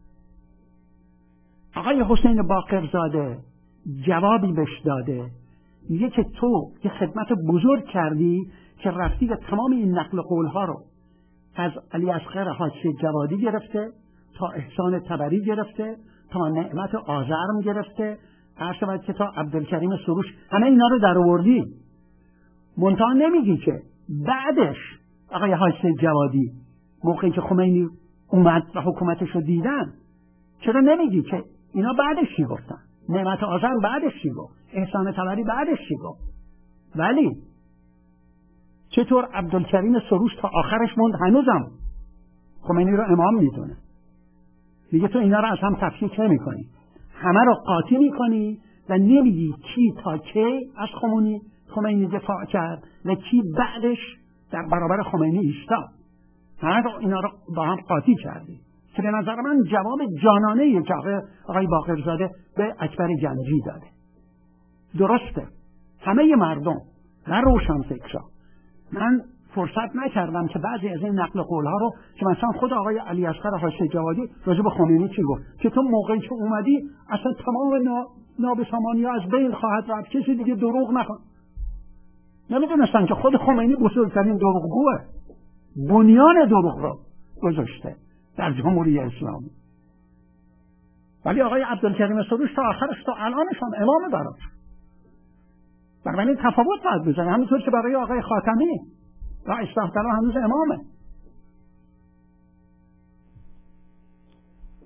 آقای حسین باقرزاده جوابی بهش داده، میگه که تو یه خدمت بزرگ کردی که رفتی و تمام این نقل قولها رو از علی اصغر حاجی جوادی گرفته تا احسان طبری گرفته تا نعمت آزرم گرفته عرض که تا عبدالکریم سروش همه اینا رو در آوردی. منتها نمیگی که بعدش آقای حاجی جوادی موقعی که خمینی اومد و حکومتش رو دیدن چرا نمیگی که اینا بعدش چی گفتن؟ نعمت آزرم بعدش چی گفت؟ احسان طبری بعدش چی گفت؟ ولی چطور عبدالکریم سروش تا آخرش موند هنوزم خمینی رو امام میدونه؟ میگه تو اینا رو از هم تفکیک نمی کنی، همه رو قاطی میکنی و نمیگی کی تا کی از خمینی دفاع کرد و کی بعدش در برابر خمینی ایستاد. همه رو اینا رو با هم قاطی کردی که به نظر من جواب جانانه‌ای که آقای باقرزاده به اکبر گنجی داده. درسته همه مردم و روشنفکرها، من فرصت نکردم که بعضی از این نقل قولها رو که مثلا خود آقای علی اصغر حاجی جوادی راجع به خمینی چی گفت که تو موقعی که اومدی اصلا تمام نابسامانی‌ها از بین خواهد رفت، کسی دیگه دروغ نکن. نمیدونستن که خود خمینی بزرگترین دروغگوه، بنیان دروغ رو گذاشته در جمهوری اسلامی. ولی آقای عبدالکریم سروش تا آخرش تا الانش هم امام براش. بنابراین تفاوت باید بزنه، همینطور که برای آقای خاتمی و اصلاح‌طلب هنوز امامه.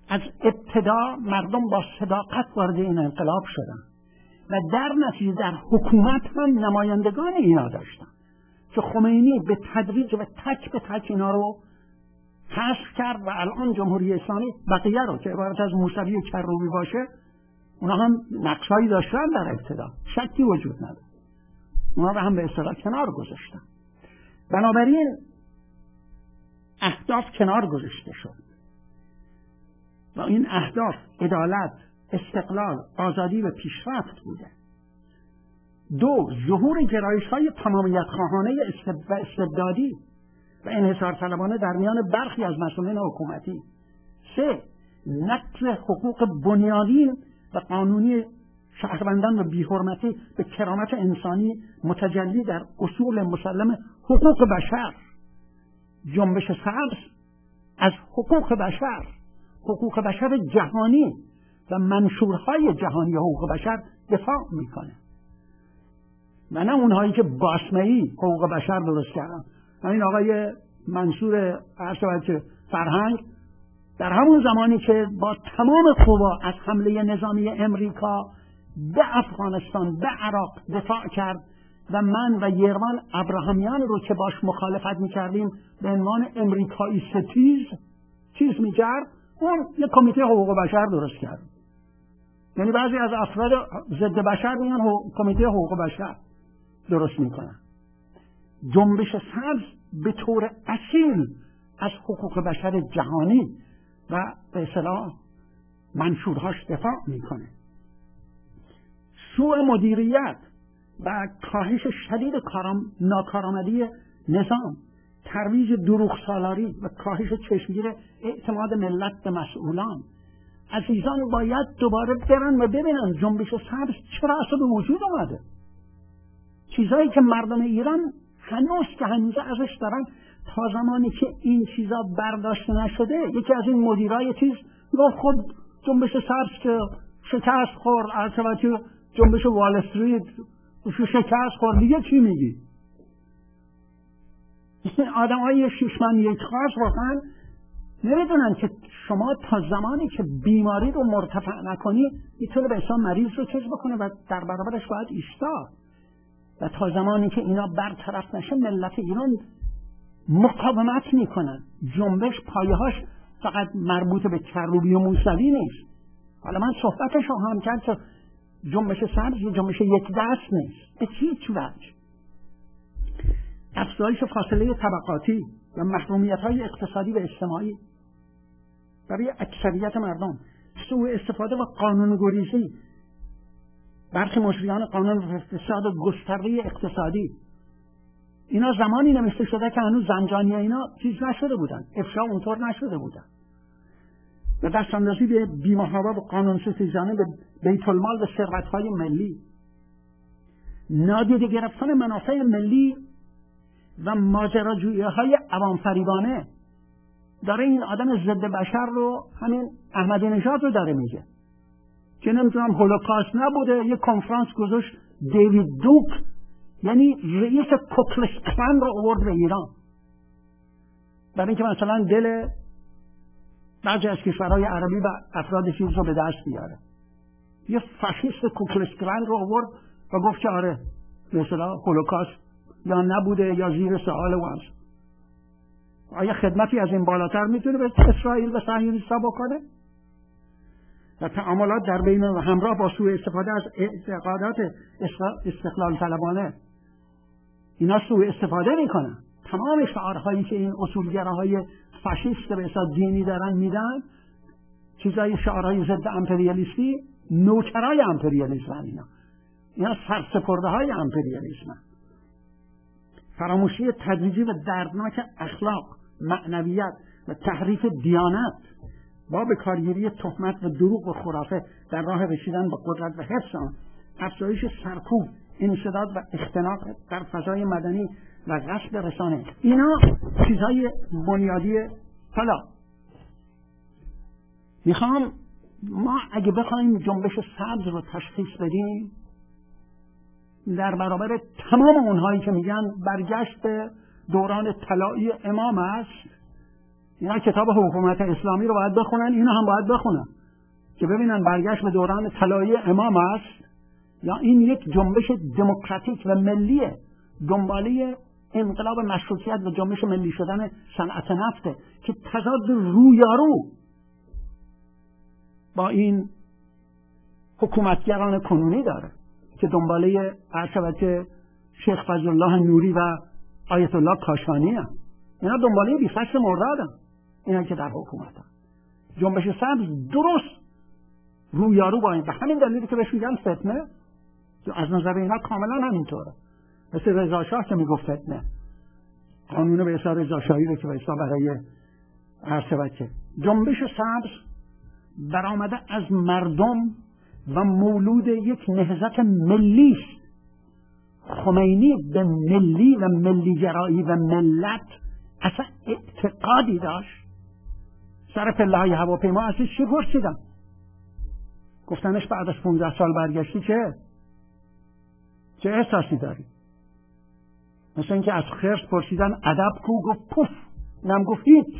از ابتدا مردم با صداقت وارد این انقلاب شدن و در نتیجه در حکومت هم نمایندگان اینا داشتن که خمینی به تدریج و تک به تک اینا رو حذف کرد و الان جمهوری اسلامی بقیه رو که عبارت از موسوی و کروبی باشه اونا هم نقشایی داشتن در ابتدا، شکی وجود نداره، اونا رو هم به اصطلاح کنار گذاشتن. بنابراین اهداف کنار گذاشته شد و این اهداف عدالت، استقلال، آزادی و پیشرفت بوده. دو، ظهور گرایش‌های تمامیت خواهانه و استبدادی و انحصار طلبانه در میان برخی از مسئولین حکومتی. سه، نقض حقوق بنیادین و قانونی شهروندان و بی‌حرمتی به کرامت انسانی متجلی در اصول مسلم حقوق بشر. جنبش سبز از حقوق بشر جهانی و منشورهای جهانی حقوق بشر دفاع میکنه و نه اونهایی که باسمه‌ای حقوق بشر درست کردن. همین آقای منصور فرهنگ در همون زمانی که با تمام قوا از حمله نظامی امریکا به افغانستان، به عراق دفاع کرد و من و یروان ابراهامیان رو که باش مخالفت میکردیم به عنوان امریکایی ستیز چیز میکرد، اون یک کمیته حقوق بشر درست کرد. یعنی بعضی از افراد ضد بشر میان کمیته حقوق بشر درست میکنن. جنبش سبز به طور اصیل از حقوق بشر جهانی و به اصطلاح منشورهاش دفاع میکنه. سوء مدیریت و کاهش شدید ناکارآمدی نظام، ترویج دروغ سالاری و کاهش چشمگیر اعتماد ملت به مسئولان. عزیزان باید دوباره برن و ببینن جنبش سبز چرا اصلا به وجود آمده. چیزایی که مردم ایران هنوز ازش دارن، تا زمانی که این چیزا برداشت نشده، یکی از این مدیرای چیز گفت خب جنبش سبز که شکست خورد، البته جنبش وال استریت شکست خورد، دیگه چی میگی؟ این آدم های شیشمن یک خاص واقعا نمیدونن که شما تا زمانی که بیماری رو مرتفع نکنی میتونه به انسان مریض رو چیز بکنه و در برابرش باید ایستاد. و تا زمانی که اینا برطرف نشه ملت ایران مقاومت میکنن. جنبش پایه‌هاش فقط مربوط به کروبی و موسوی نیست. حالا من صحبتش رو هم کرد که جنبش سبز جنبش یک دست نیست به هیچ وجه. افزایش فاصله طبقاتی و محرومیت‌های اقتصادی و اجتماعی برای اکثریت مردم، سوء استفاده و قانون‌گریزی برخی مجریان قانون و فساد گسترده اقتصادی. اینا زمانی نوشته شده که هنوز زنجانی اینا چیز نشده بودن، افشا اونطور نشده بودن. و دستاندازی به بی‌محابا و قانون ستیزانه به بیت المال و ثروت‌های ملی، نادیده گرفتن منافع ملی و ماجراجویی‌های عوام فریبانه. داره این آدم ضد بشر رو، همین احمدی نژاد رو داره میگه که نمیدونم هولوکاست نبوده. یک کنفرانس گذاشت دیوید دوک، یعنی رئیس کوکلش کلان رو آورد به ایران برای اینکه مثلا دل بعضی از کشورهای عربی و افراد چیز رو به دست بیاره. یه فاشیست کوکلش کلان رو آورد و گفت که آره مثلا هولوکاست یا نبوده یا زیر سوال وانس. آیا خدمتی از این بالاتر میتونه به اسرائیل و صهیونیست‌ها بکنه؟ و تعاملات در بین و همراه با سوء استفاده از اعتقادات استقلال طلبانه، اینا سوء استفاده میکنن. تمام شعارهایی که این اصولگراهای فاشیست به حساب دینی دارن میدن، چیزای شعارهای ضد امپریالیستی، نوکرای امپریالیسم، اینا سرسپرده های امپریالیسم. فراموشی تدریجی و دردناک اخلاق، معنویت و تحریف دیانت با به کارگیری تهمت و دروغ و خرافه در راه رسیدن به قدرت و حفظ آن، افزایش سرکوب، انسداد و اختناق در فضای مدنی و غصب رسانه. اینا چیزهای بنیادی. حالا میخوام ما اگه بخوایم جنبش سبز رو تشخیص بدیم در برابر تمام اونهایی که میگن برگشت به دوران طلایی امام است، اینا کتاب حکومت اسلامی رو باید بخونن، اینو هم باید بخونن که ببینن برگشت به دوران طلایی امام است یا این یک جنبش دموکراتیک و ملیه، دنباله انقلاب مشروطیت و جنبش ملی شدن صنعت نفته که تضاد رویارو با این حکومتگران کنونی داره که دنباله عرشبت شیخ فضل الله نوری و آیت الله کاشانی هم. اینا دنباله بیفصل مرداد هم. اینا که در حکومت هم. جنبش سبز درست رویارو با این، به همین دلیلی که بهش میگن فتنه، از نظر اینا کاملا همینطوره. مثل رضا شاه که میگفت فتنه، قانون به اصلاح رضا شاهی رو که به اصلاح برای عرشبت. جنبش سبز برآمده از مردم و مولود یک نهضت ملی است. خمینی به ملی و ملیگرایی و ملت اصلا اعتقادی داشت. سر پله‌های هواپیما ازش چی پرسیدن؟ گفتنش بعد از 15 سال برگشتی چه احساسی داری؟ مثل اینکه از خرس پرسیدن ادب کو، گفت پوف. اینم گفت هیچ.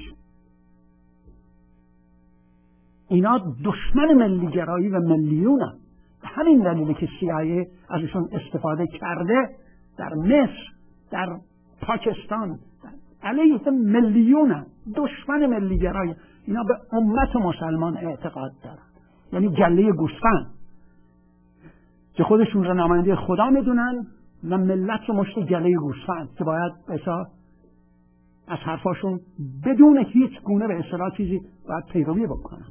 اینا دشمن ملیگرایی و ملیونن. به همین دلیلی که CIA ازشون استفاده کرده در مصر، در پاکستان، علیه ملیونن، دشمن ملیگرایی. اینا به امت مسلمان اعتقاد دارن، یعنی گله گوسفند که خودشون را نماینده خدا میدونن و ملت رو مشت گله گوسفند که باید از حرفاشون بدون هیچ گونه به اصطلاح چیزی باید پیروی بکنن.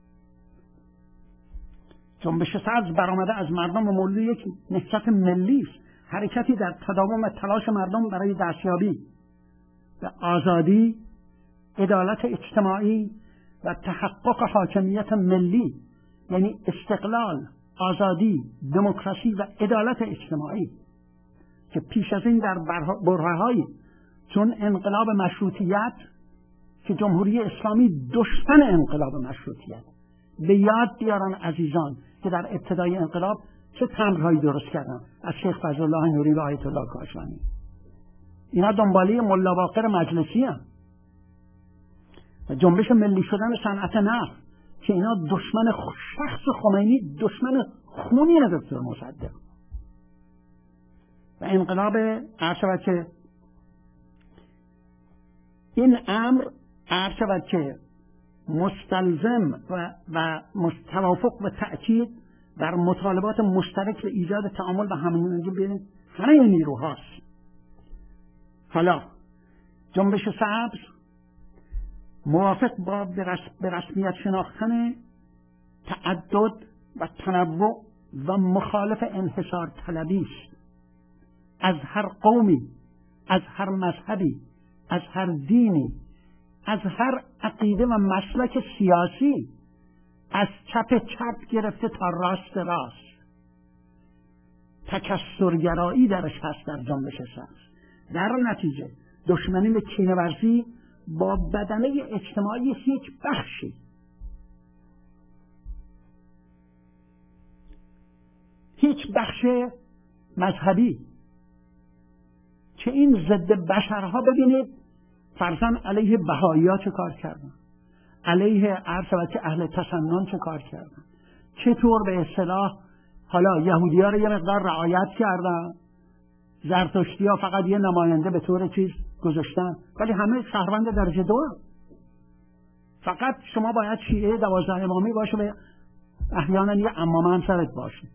جنبش سبز برآمده از مردم و مولود یک نهضت ملی است، حرکتی در تداوم تلاش مردم برای دستیابی به آزادی، عدالت اجتماعی و تحقق حاکمیت ملی، یعنی استقلال، آزادی، دموکراسی و عدالت اجتماعی که پیش از این در برهه‌های چون انقلاب مشروطیت که جمهوری اسلامی دشمن انقلاب مشروطیت، به یاد بیارن عزیزان که در ابتدای انقلاب چه تمرهایی درست کردن از شیخ فضل الله نوری و آیت الله کاشانی. اینا دنباله ملا باقر مجلسی هم. و جنبش ملی شدن صنعت نفت که اینا دشمن شخص خمینی، دشمن خونی دکتر مصدق. و انقلاب عرشبت که این امر عرشبت که مستلزم و توافق و تأکید در مطالبات مشترک به ایجاد تعامل و هماهنگی بین همه نیروهاست. حالا جنبش سبز موافق با به رسمیت شناختن تعدد و تنوع و مخالف انحصار طلبی است. از هر قومی، از هر مذهبی، از هر دینی، از هر عقیده و مسلک سیاسی، از چپ چپ گرفته تا راست راست. تکثرگرایی درش هست در جنبش سبز. در نتیجه دشمنی به کینه‌ورزی با بدنه اجتماعی هیچ بخشی، هیچ بخش مذهبی که این ضد بشرها. ببینید فرضاً علیه بهائی‌ها چه کار کردن، علیه عرشبت اهل تسنن چه کار کردن، چطور به اصطلاح حالا یهودی‌ها رو یه مقدار رعایت کردن، زرتشتی‌ها فقط یه نماینده به طور چیز گذاشتن، ولی همه شهروند درجه 2 هم. فقط شما باید شیعه 12 امامی باشه و احیانا یه عمامه هم سرت باشه.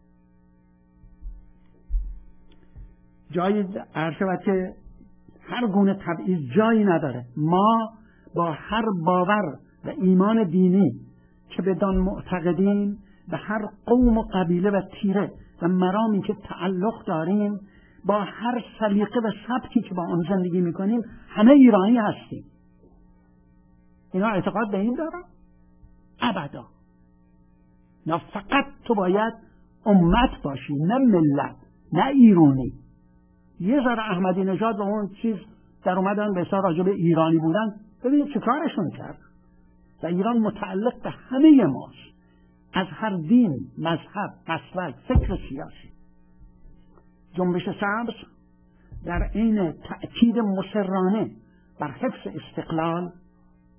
جایی عرشبت که هر گونه تبعیض جایی نداره. ما با هر باور و ایمان دینی که بدان معتقدیم، به هر قوم و قبیله و تیره و مرامی که تعلق داریم، با هر سلیقه و سبکی که با آن زندگی میکنیم، همه ایرانی هستیم. اینا اعتقاد به این دارن؟ ابدا. نه، فقط تو باید امت باشی، نه ملت، نه ایرانی. یه ذره احمدی نژاد و اون چیز در اومدن به اصلا راجع به ایرانی بودن، ببینید چه کارشون کرد. و ایران متعلق به همه ماست، از هر دین، مذهب، مسلک، فکر سیاسی. جنبش سبز در عین تأکید مصرانه بر حفظ استقلال،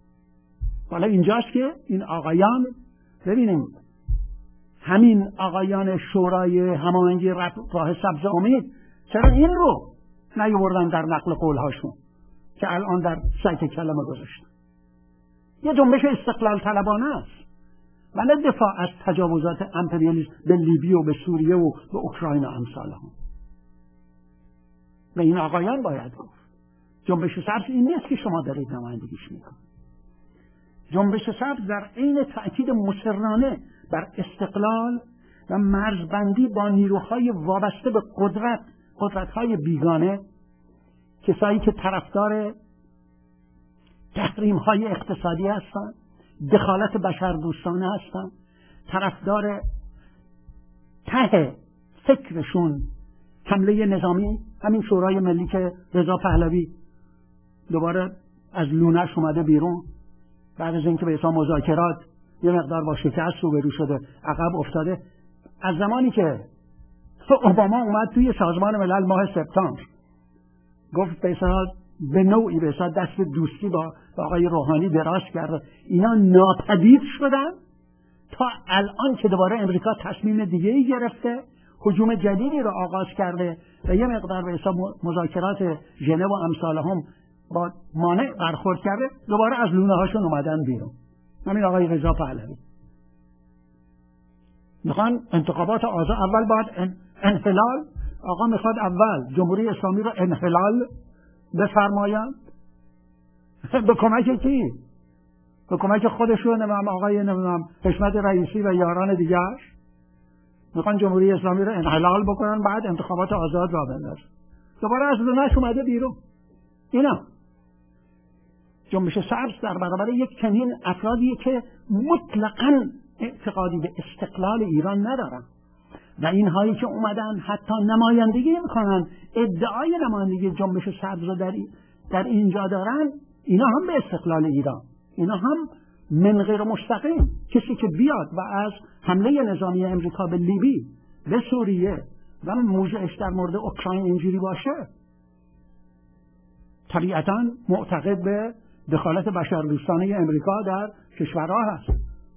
حالا اینجاست که این آقایان، ببینیم همین آقایان شورای هماهنگی راه سبز امید چرا این رو نیاوردن در نقل قولهاشون که الان در سایت کلمه گذاشتن؟ یه جنبش استقلال طلبانه است و نه دفاع از تجاوزات امپریالیسم به لیبی و به سوریه و به اوکراین و امثالهم. و این آقایان باید گفت جنبش سبز این نیست که شما دارید نمایندگیش میکنید. جنبش سبز در عین تأکید مصرانه بر استقلال و مرزبندی با نیروهای وابسته به قدرت‌های بیگانه، کسایی که طرفدار تحریم‌های اقتصادی هستند، دخالت بشردوستانه هستند، طرفدار ته فکرشون حمله نظامی، همین شورای ملی که رضا پهلوی دوباره از لونش اومده بیرون بعد از اینکه به حساب مذاکرات یه مقدار با شکست روبرو شده عقب افتاده. از زمانی که اوباما اومد توی سازمان ملل ماه سپتامبر گفت به نوعی به حساب دست دوستی با آقای روحانی دراز کرده، اینا ناپدید شدن تا الان که دوباره امریکا تصمیم دیگه‌ای گرفته، هجوم جدیدی رو آغاز کرده و یه مقدار به حساب مذاکرات ژنو و امثالهم با مانع برخورد کرده، دوباره از لونه هاشون اومدن بیرون. همین آقای رضا پهلوی میخوان انتخابات آزاد، اول باید انحلال، آقا میخواد اول جمهوری اسلامی رو انحلال بفرمایند به کمک کی؟ به کمک خودشون، آقای حشمت رئیسی و یاران دیگرش میخوان جمهوری اسلامی رو انحلال بکنن، بعد انتخابات آزاد را بندازن. دوباره از لونه‌اش اومده بیرون. اینا جنبش سبز در برابر یک چنین افرادی که مطلقاً اعتقادی به استقلال ایران ندارن و اینهایی که اومدن حتی نمایندگی میکنن، ادعای نمایندگی جنبش سبز رو در اینجا دارن، اینا هم به استقلال ایران، اینا هم من غیر مستقیم کسی که بیاد و از حمله نظامی امریکا به لیبی، به سوریه و موضعش در مورد اوکراین اینجوری باشه، طبیعتاً معتقد به دخالت بشردوستانه امریکا در کشورها هست.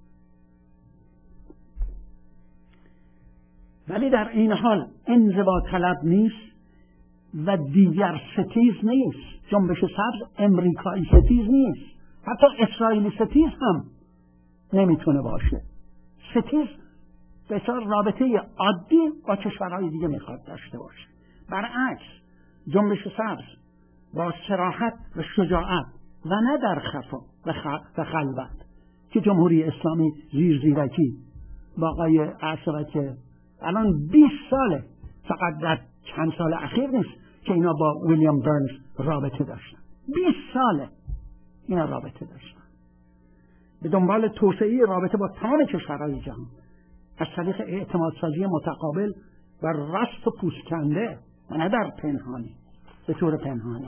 ولی در این حال انزوا طلب نیست و دیگر ستیز نیست. جنبش سبز امریکایی ستیز نیست، حتی اسرائیلی ستیز هم نمیتونه باشه. ستیز بسیار رابطه عادی با کشورهای دیگه میخواد داشته باشه. برعکس جنبش سبز با صراحت و شجاعت و نه در خفا و خلوت که جمهوری اسلامی زیرکی با آقای عصبت که الان 20 ساله، فقط در چند سال اخیر نیست که اینا با ویلیام برنز رابطه داشتن، 20 ساله اینا رابطه داشتن به دنبال توسعه رابطه با تمام کشورهای جهان از طریق اعتمادسازی متقابل و راست و پوستکنده و نه در پنهانی، به طور پنهانی.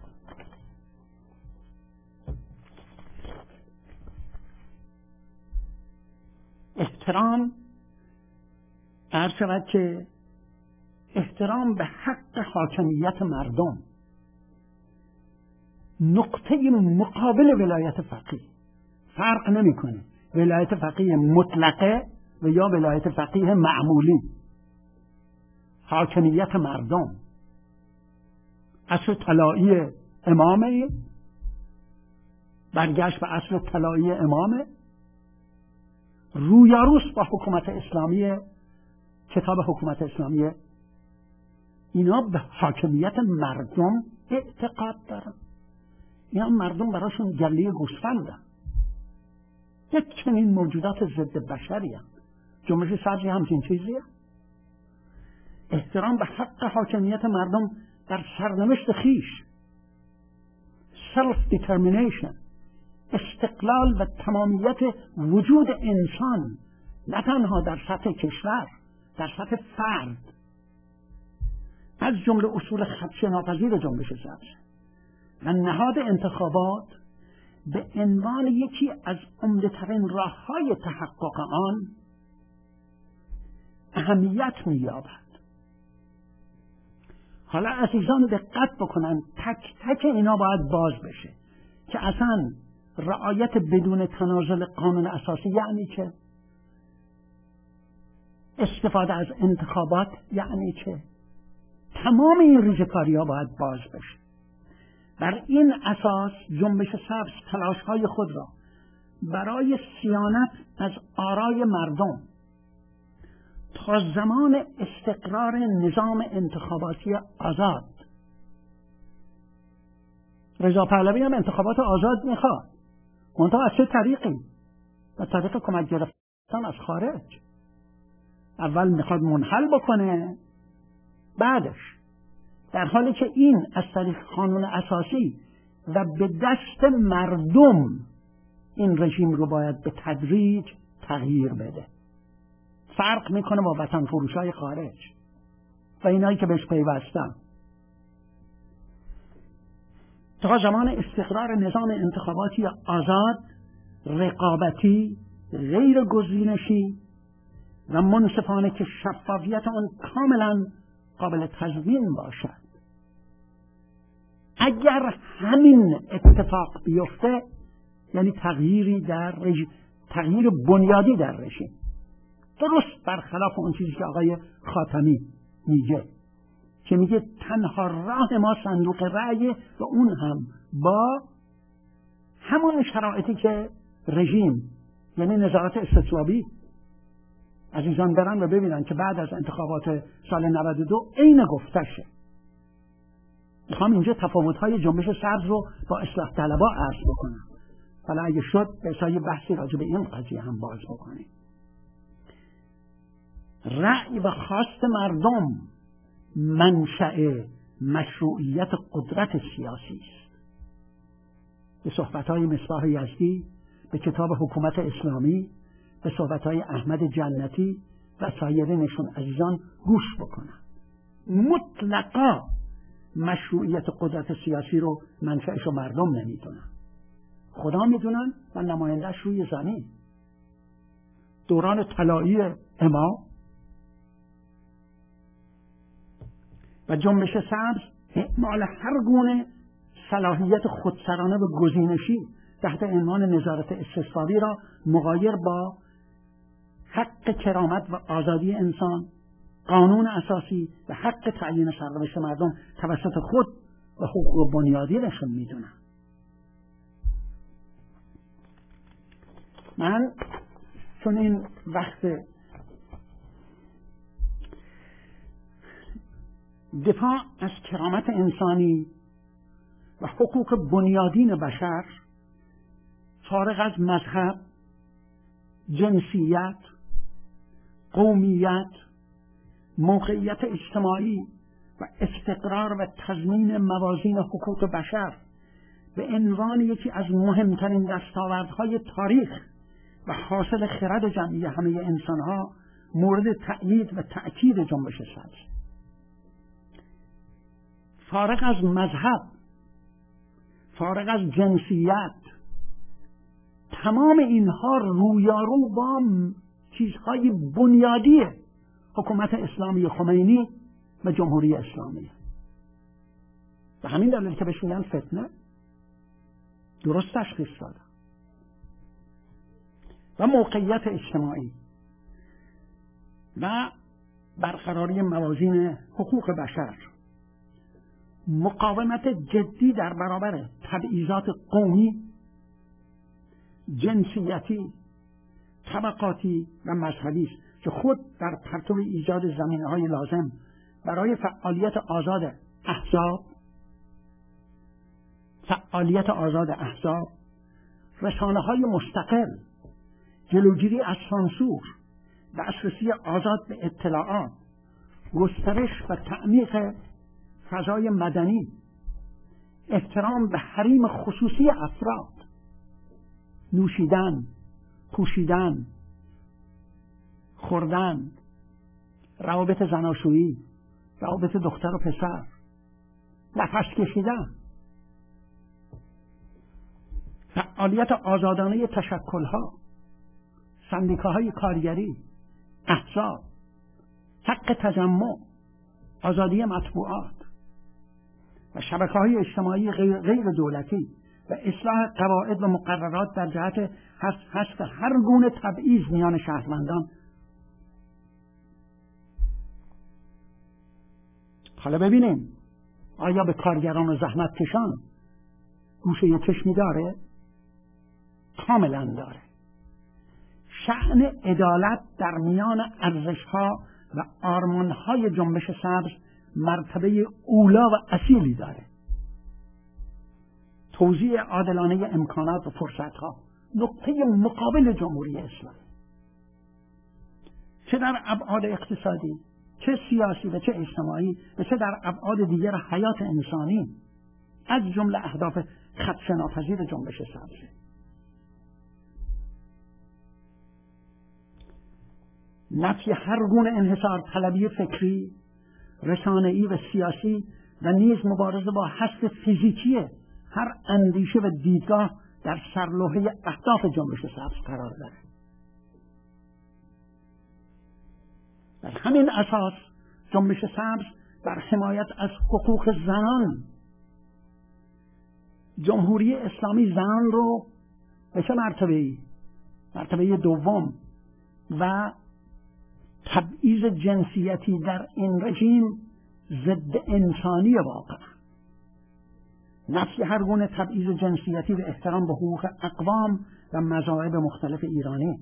احترام عرض شود که احترام به حق حاکمیت مردم نقطه مقابل ولایت فقیه، فرق نمیکنه ولایت فقیه مطلقه و یا ولایت فقیه معمولی. حاکمیت مردم اصل طلایی امامه، برگشت به اصل طلایی امامه، رویاروست با حکومت اسلامی، کتاب حکومت اسلامی. اینا به حاکمیت مردم اعتقاد دارن، اینا مردم براشون گله گوسفندن، یک چنین موجودات ضد بشری هم. جنبش سبزی همچین چیزیه. احترام به حق حاکمیت مردم در سرنوشت خیش، self determination، استقلال و تمامیت وجود انسان، نه تنها در سطح کشور، در سطح فرد، از جمله اصول خدشه‌ناپذیر جنبش سبز و نهاد انتخابات به عنوان یکی از عمده‌ترین راه‌های تحقق آن اهمیت می‌یابد. حالا عزیزان دقت بکنن، تک تک اینا باید باز بشه که اصلا رعایت بدون تنازل قانون اساسی یعنی چه؟ استفاده از انتخابات یعنی چه؟ تمام این ریزه‌کاری‌ها باید باز بشه. بر این اساس جنبش سبز تلاش‌های خود را برای صیانت از آرای مردم تا زمان استقرار نظام انتخاباتی آزاد، رضا پهلوی هم انتخابات آزاد میخواد، منتها از چه طریقی؟ از طریق کمک گرفتن از خارج. اول میخواد منحل بکنه، بعدش در حالی که این از طریق قانون اساسی و به دست مردم این رژیم رو باید به تدریج تغییر بده. فرق میکنه با وطن فروشای خارج و اینایی که بهش پیوستن. تا زمان استقرار نظام انتخاباتی آزاد، رقابتی، غیر گزینشی و منصفانه که شفافیت آن کاملا قابل تضمین باشد. اگر همین اتفاق بیفته یعنی تغییر بنیادی در رژیم، درست برخلاف اون چیزی که آقای خاتمی میگه که میگه تنها راه ما صندوق رأی و اون هم با همون شرایطی که رژیم یعنی نظارت استصوابی. عزیزان برن و ببینن که بعد از انتخابات سال 92 عین گفتشه. میخوام اینجا تفاوت‌های جنبش سبز رو با اصلاح طلبا عرض بکنم. حالا اگه شد به بحثی راجع به این قضیه هم باز بکنیم. رأی و خواست مردم منشأ مشروعیت قدرت سیاسی است. به صحبت‌های مصباح یزدی، به کتاب حکومت اسلامی، به صحبت‌های احمد جنتی و سایرینشون عزیزان گوش بکنن. مطلقا مشروعیت قدرت سیاسی رو منشأش رو مردم نمیدونن، خدا میدونن و نماینده‌اش روی زمین. دوران طلایی امام و جنبش سبز اعمال هر گونه صلاحیت خودسرانه و گزینشی تحت عنوان نظارت استصوابی را مغایر با حق کرامت و آزادی انسان، قانون اساسی و حق تعیین سرنوشت مردم توسط خود و حقوق بنیادی نشون میدونم. من چون این وقت دفاع از کرامت انسانی و حقوق بنیادین بشر فارغ از مذهب، جنسیت، قومیت، موقعیت اجتماعی و استقرار و تضمین موازین حقوق بشر به عنوان یکی از مهمترین دستاوردهای تاریخ و حاصل خرد جمعی همه انسانها مورد تأیید و تأکید جنبش سبز. فارغ از مذهب، فارغ از جنسیت، تمام اینها رویارو با چیزهای بنیادی حکومت اسلامی خمینی و جمهوری اسلامی و همین دلیل که بهش میگن فتنه درست تشخیص داده. و موقعیت اجتماعی و برقراری موازین حقوق بشر، مقاومت جدی در برابر تبعیضات قومی، جنسیتی، طبقاتی و مذهبی است که خود در پرتو ایجاد زمینه‌های لازم برای فعالیت آزاد احزاب، رسانه‌های مستقل، جلوگیری از سانسور، دسترسی آزاد به اطلاعات، گسترش و تعمیق فضای مدنی، احترام به حریم خصوصی افراد، نوشیدن، پوشیدن، خوردن، روابط زناشویی، روابط دختر و پسر، نفس کشیدن، فعالیت آزادانه تشکل‌ها، سندیکاهای کارگری، احزاب، حق تجمع، آزادی مطبوعات و شبکه‌های اجتماعی غیر دولتی و اصلاح قواعد و مقررات در جهت حذف هر گونه تبعیض میان شهروندان. حالا ببینیم آیا به کارگران و زحمت کشان گوشه چشمی داره؟ کاملا داره. شأن عدالت در میان ارزش‌ها و آرمان‌های جنبش سبز مرتبه اولا و اصیلی داره. توزیع عادلانه امکانات و فرصت‌ها نقطه مقابل جمهوری اسلامی، چه در ابعاد اقتصادی، چه سیاسی و چه اجتماعی و چه در ابعاد دیگر حیات انسانی، از جمله اهداف خدشه‌ناپذیر جنبش سبز. نفی هر گونه انحصار طلبی فکری، رسانه‌ای و سیاسی و نیز مبارزه با حذف فیزیکی هر اندیشه و دیدگاه در سرلوحه اهداف جنبش سبز قرار داره. بر همین اساس جنبش سبز بر حمایت از حقوق زنان، جمهوری اسلامی زن رو به چه مرتبه‌ای؟ مرتبه دوم و تبعیض جنسیتی در این رژیم ضد انسانی واقع. نفی هر گونه تبعیض جنسیتی و احترام به حقوق اقوام و مذاهب مختلف ایرانی.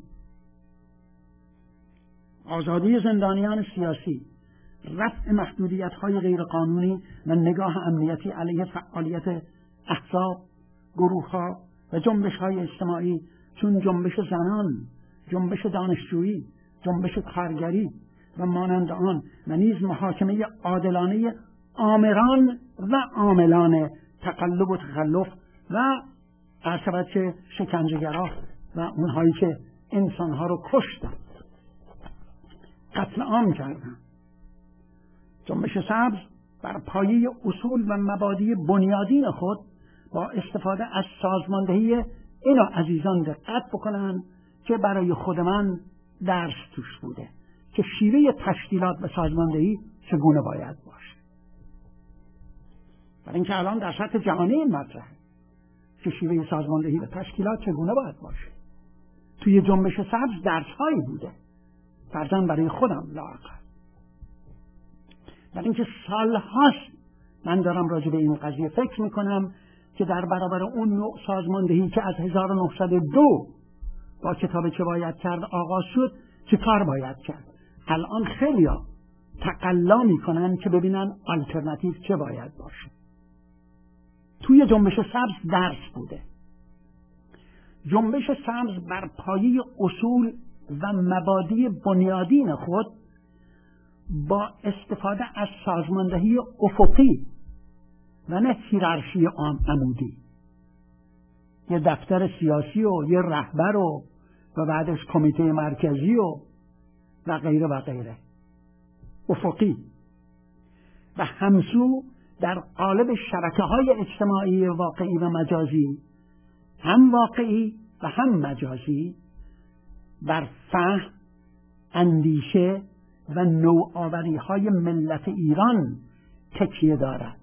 آزادی زندانیان سیاسی، رفع محدودیت‌های غیرقانونی و نگاه امنیتی علیه فعالیت احزاب، گروه‌ها و جنبش‌های اجتماعی چون جنبش زنان، جنبش دانشجویی، جنبش کارگری و مانند آن و نیز محاکمه عادلانه آمران و عاملان تقلب و تخلف و عرض که شکنجه‌گرا و اونهایی که انسانها رو کشتند، قتل عام کردند. جنبش سبز بر پایه اصول و مبادی بنیادین خود با استفاده از سازماندهی اینو عزیزان دقت بکنن که برای خود من درس توش بوده که شیوه تشکیلات و سازماندهی چگونه باید باشه. برای اینکه الان در سطح جهانی این مطرحه که شیوه سازماندهی و تشکیلات چگونه باید باشه. توی جنبش سبز درس‌هایی بوده، فرضاً برای خودم لااقل. برای اینکه سال‌هاست من دارم راجع به این قضیه فکر میکنم که در برابر اون نوع سازماندهی که از 1902 با کتاب چه باید کرد آغاز شد، چه کار باید کرد. الان خیلیا تقلا میکنن که ببینن آلترناتیو چه باید باشه. توی جنبش سبز درس بوده. جنبش سبز بر پایه اصول و مبادی بنیادین خود با استفاده از سازماندهی افقی و نه هیرارشی عمودی، یه دفتر سیاسی و یه رهبر و بعدش کمیته مرکزی و غیره و غیره، افقی و همسو در قالب شبکه‌های اجتماعی واقعی و مجازی، هم واقعی و هم مجازی، بر فهم، اندیشه و نوآوری‌های ملت ایران تکیه دارد.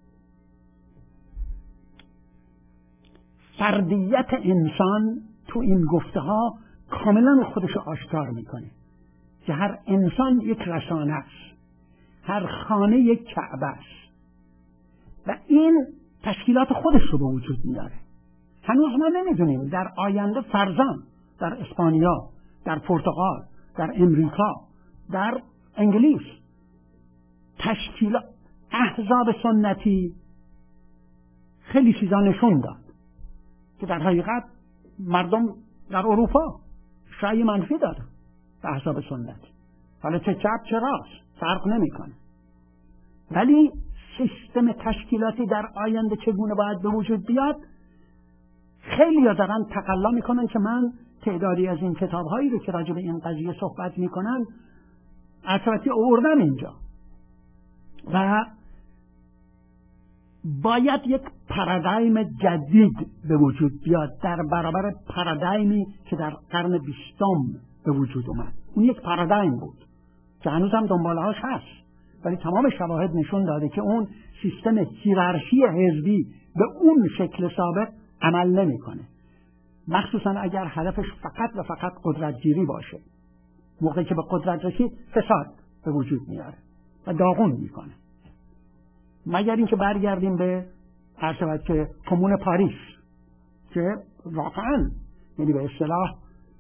فردیت انسان تو این گفته‌ها کاملا خودش آشکار میکنه که هر انسان یک رسانه است، هر خانه یک کعبه است و این تشکیلات خودش رو به وجود میاره. هنوز ما نمیدونیم در آینده فرضاً در اسپانیا، در پرتغال، در امریکا، در انگلیس تشکیلات احزاب سنتی خیلی چیزا نشون داد که در حقیقت مردم در اروپا شایع منفی دادن به احزاب سنتی. حالا چه چپ چه راست فرق نمیکنه، ولی سیستم تشکیلاتی در آینده چگونه باید به وجود بیاد خیلی ها دارن تقلا میکنن که من تعدادی از این کتاب‌هایی رو که راجع به این قضیه صحبت میکنن البته آوردم اینجا و باید یک پارادایم جدید به وجود بیاد در برابر پارادایمی که در قرن 20 به وجود اومد. اون یک پارادایم بود که هنوز هم دنبالهاش هست، ولی تمام شواهد نشون داده که اون سیستم هیرارشی حزبی به اون شکل سابق عمل نمیکنه، مخصوصا اگر هدفش فقط و فقط قدرتگیری باشه. موقعی که به قدرت رسید فساد به وجود میاره و داغون میکنه. مگر اینکه برگردیم به هر شود که کمون پاریس که واقعا یعنی به اصطلاح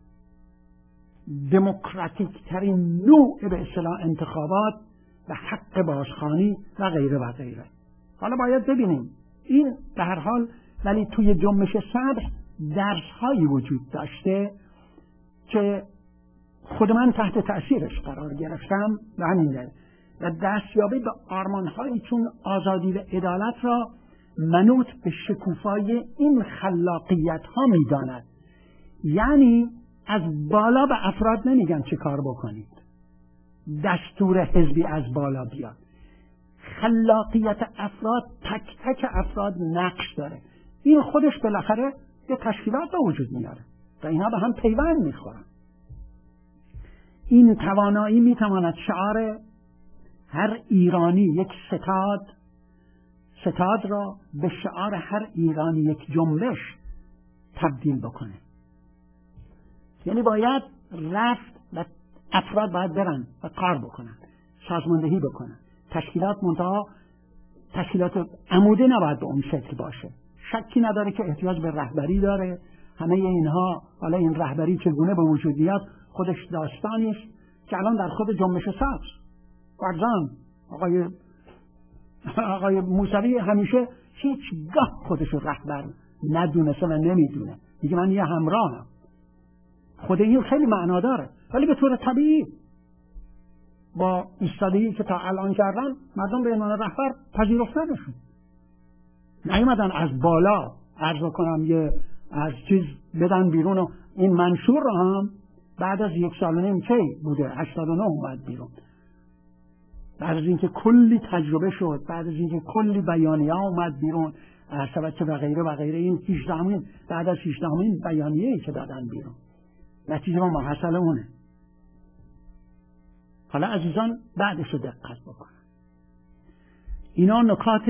دموکراتیک ترین نوع به اصطلاح انتخابات و حق بازخوانی و غیره و غیره. حالا باید ببینیم این به هر حال، ولی توی جنبش صبر درس‌هایی وجود داشته که خود من تحت تأثیرش قرار گرفتم و همین دلیل و دستیابی به آرمان‌هایی چون آزادی و عدالت را منوط به شکوفایی این خلاقیت‌ها می‌داند. یعنی از بالا به افراد نمیگن چه کار بکنید، دستور حزبی از بالا بیاد. خلاقیت افراد، تک تک افراد نقش داره. این خودش بالاخره یه تشکیلات به وجود میاره و اینا به هم پیوند میخورن. این توانایی میتواند شعار هر ایرانی یک ستاد را به شعار هر ایرانی یک جنبش تبدیل بکنه. یعنی باید رفت و افراد باید برن و کار بکنن، سازماندهی بکنن. تشکیلات عموده نباید به اون شکل باشه. شکی نداره که احتیاج به رهبری داره. همه اینها، حالا این رهبری چگونه به وجود میاد خودش داستانی است که الان در خود جنبش سبز فرزان آقای موسوی همیشه هیچگاه خودش رهبر ندونسته و نمیدونه، میگه من یه همراهم. خود این خیلی معنا داره، ولی به طور طبیعی با ایستادگی که تا الان کردن مردم به عنوان رهبر پذیرفتنشون. نیومدن از بالا عرض کنم یه از چیز بدن بیرون. و این منشور رو هم بعد از 1.5 سال کی بوده 89 اومد بیرون، بعد از اینکه کلی تجربه شد، بعد از اینکه کلی بیانیه اومد بیرون ارتباط و غیره و غیره. این 18 بعد از 18 بیانیه‌ای که دادن بیرون نتیجه ما محصل اونه. حالا عزیزان بعدش رو دقت بکنن. اینا نکات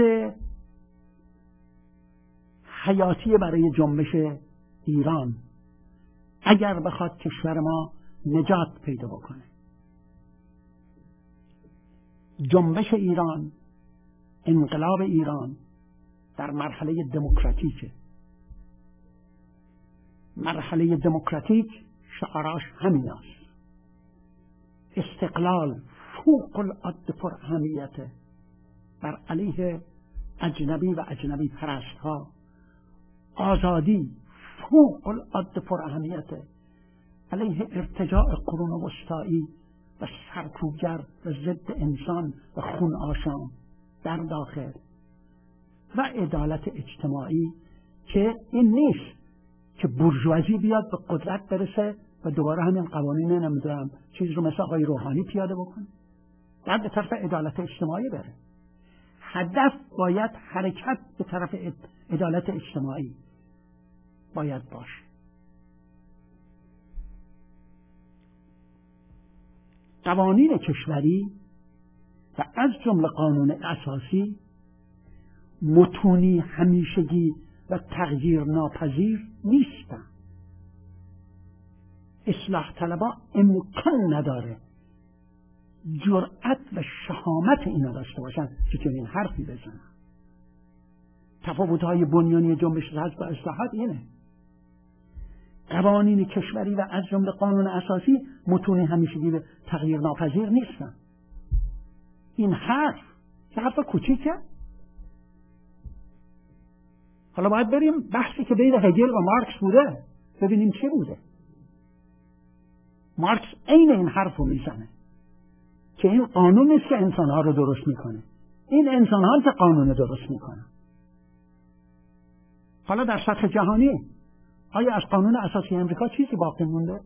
حیاتی برای جنبش ایران اگر بخواد کشور ما نجات پیدا بکنه. جنبش ایران، انقلاب ایران در مرحله دموکراتیکه. مرحله دموکراتیک شعاراش همین است. استقلال فوق العاده پر اهمیته بر علیه اجنبی و اجنبی پرست ها. آزادی فوق العاده پر اهمیته علیه ارتجاع قرون وسطایی و سرکوبگر و ضد انسان و خون آشام در داخل، و عدالت اجتماعی که این نیست که بورژوازی بیاد به قدرت برسه و دوباره همین قوانین نمیدونم چیز رو مثل آقای روحانی پیاده بکنه، بعد به طرف عدالت اجتماعی بره. هدف باید حرکت به طرف عدالت اجتماعی باید باشه. قوانین کشوری و از جمله قانون اساسی متونی، همیشگی و تغییر ناپذیر نیستند. اصلاح طلبها امکان نداره جرأت و شهامت اینا داشته باشن که چنین حرفی بزنن. تفاوت‌های بنیانی جنبش حزب و اصلاحات اینه. قوانین کشوری و از جمله قانون اساسی متون همیشگی و تغییر ناپذیر نیستن. این حرف کوچیکه. حالا باید بریم بحثی که بین هگل و مارکس بوده ببینیم چه بوده. مارکس عین این حرفو میزنه که این قانون نیست که انسانها رو درست میکنه، این انسانها که قانون درست میکنه. حالا در سطح جهانی آیا از قانون اساسی امریکا چیزی باقی مونده؟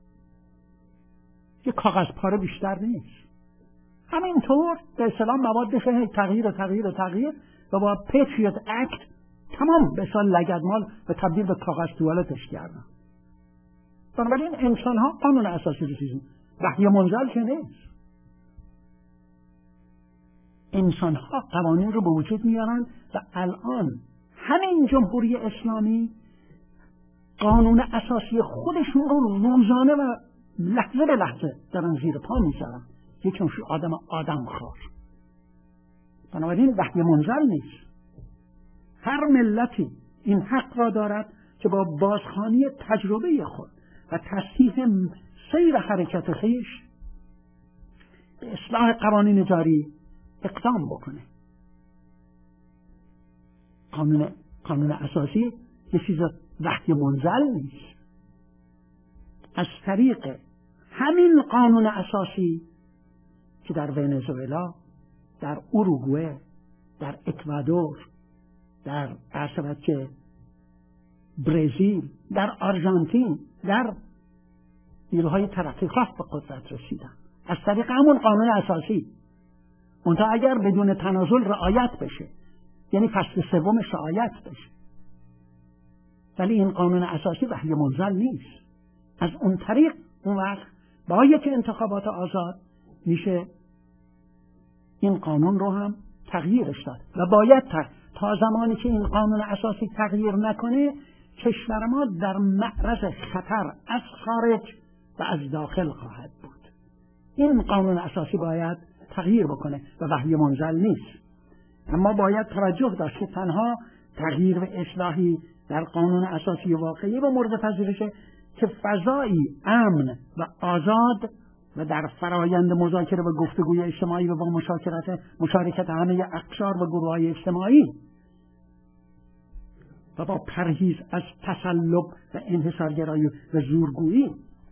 یه کاغذ پاره بیشتر نیست. همینطور به اصطلاح موادش تغییر و با پیتریوت اکت تمام به اصطلاح لگدمال و تبدیل به کاغذ توالتش کردن. بنابراین انسان ها قانون اساسی رو چیزی وحی منزل که نیست. انسان ها قوانین رو به وجود میارن و الان همین جمهوری اسلامی قانون اساسی خودشون رو روزانه و لحظه به لحظه دارن زیر پا میذارن. یکیشون آدم خوار. بنابراین وحی منزل نیست. هر ملتی این حق را دارد که با بازخوانی تجربه خود و تصحیح سیر حرکت خویش به اصلاح قوانین جاری اقدام بکنه. قانون اساسی یه چیز وحی منزل نیست. از طریق همین قانون اساسی که در ونزوئلا، در اوروگوئه، در اکوادور، در که برزیل، در آرژانتین، در نیروهای ترقیخواه به قدرت رسیدن از طریق همون قانون اساسی. منتها اگر بدون تنازل رعایت بشه، یعنی فصل سومش رعایت بشه. ولی این قانون اساسی وحی منزل نیست. از اون طریق اون وقت با یک انتخابات آزاد میشه این قانون رو هم تغییرش داد و باید تا زمانی که این قانون اساسی تغییر نکنه کشور ما در معرض خطر از خارج و از داخل خواهد بود. این قانون اساسی باید تغییر بکنه و وحی منزل نیست. اما باید توجه داشت که تنها تغییر و اصلاحی در قانون اساسی واقعی و مورد پذیرشه که فضایی امن و آزاد و در فرایند مذاکره و گفتگوی اجتماعی و با مشارکت همه اقشار و گروه‌های اجتماعی و با پرهیز از تسلب و انحصارگرایی و زورگویی.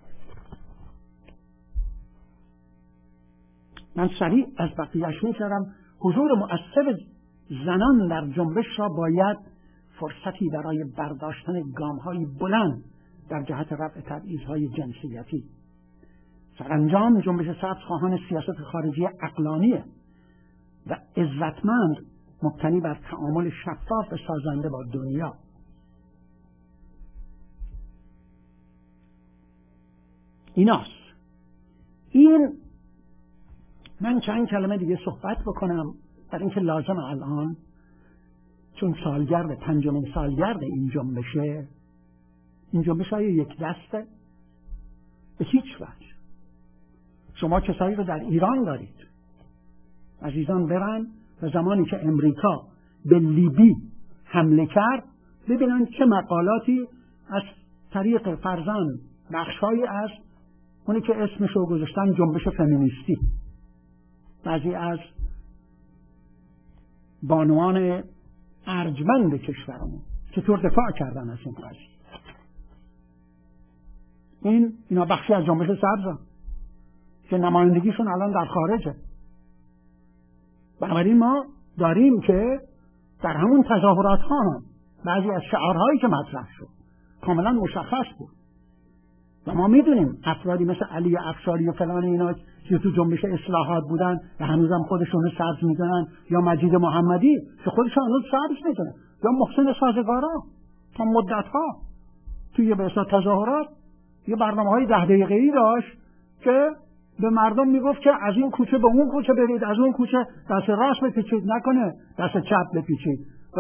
من سریع از بقیه‌اش می‌گذرم. حضور مؤثر زنان در جنبش را باید فرصتی برای برداشتن گام‌های بلند در جهت رفع تبعیض‌های جنسیتی. سرانجام جنبش سبزخواهان سیاست خارجی عقلانی و عزتمند مبتنی بر تعامل شفاف و سازنده با دنیا. ایناست. من چند کلمه دیگه صحبت بکنم برای اینکه لازم الان، چون پنجمین سالگرد این جنبش های یک دسته به هیچ وجه. شما کسایی رو در ایران دارید، عزیزان برن و زمانی که امریکا به لیبی حمله کرد ببینن چه مقالاتی از طریق فرزن بخشهایی از اونی که اسمشو گذاشتن جنبش فمینیستی، بعضی از بانوان ارجمند کشورمون چطور دفاع کردن از این قضیه. اینا بخشی از جنبش سبزن که نمایندگیشون الان در خارجه. بنابراین ما داریم که در همون تظاهرات ها هم بعضی از شعارهایی که مطرح شد کاملا مشخص بود و ما میدونیم افرادی مثل علی افشاری و فلان اینا که تو جنبش اصلاحات بودن و هنوزم خودشون سبز میدونن، یا مجید محمدی که خودشون هنوز سبز میدونن، یا محسن سازگارا تا مدت ها توی به اصلاح تظاهرات یه برنامه‌های 10 دقیقه‌ای داشت که به مردم میگفت که از این کوچه به اون کوچه برید، از اون کوچه دست راست بپیچید، نکنه دست چپ بپیچید.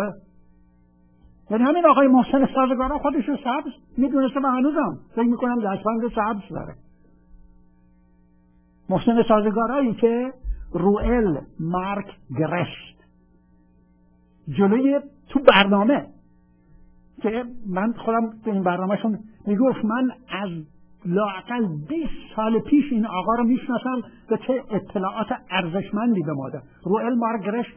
یعنی همین آقای محسن سازگارا خودشو سبز میدونسته و هنوزم فکر میکنم دستبند سبز داره. محسن سازگارایی که روئل مارک گرشت جلوی تو برنامه که من خودم به این برنامهشون میگفت من از لااقل 20 سال پیش این آقا رو میشناسم و چه اطلاعات ارزشمندی به ما داد. روئل مارک گرشت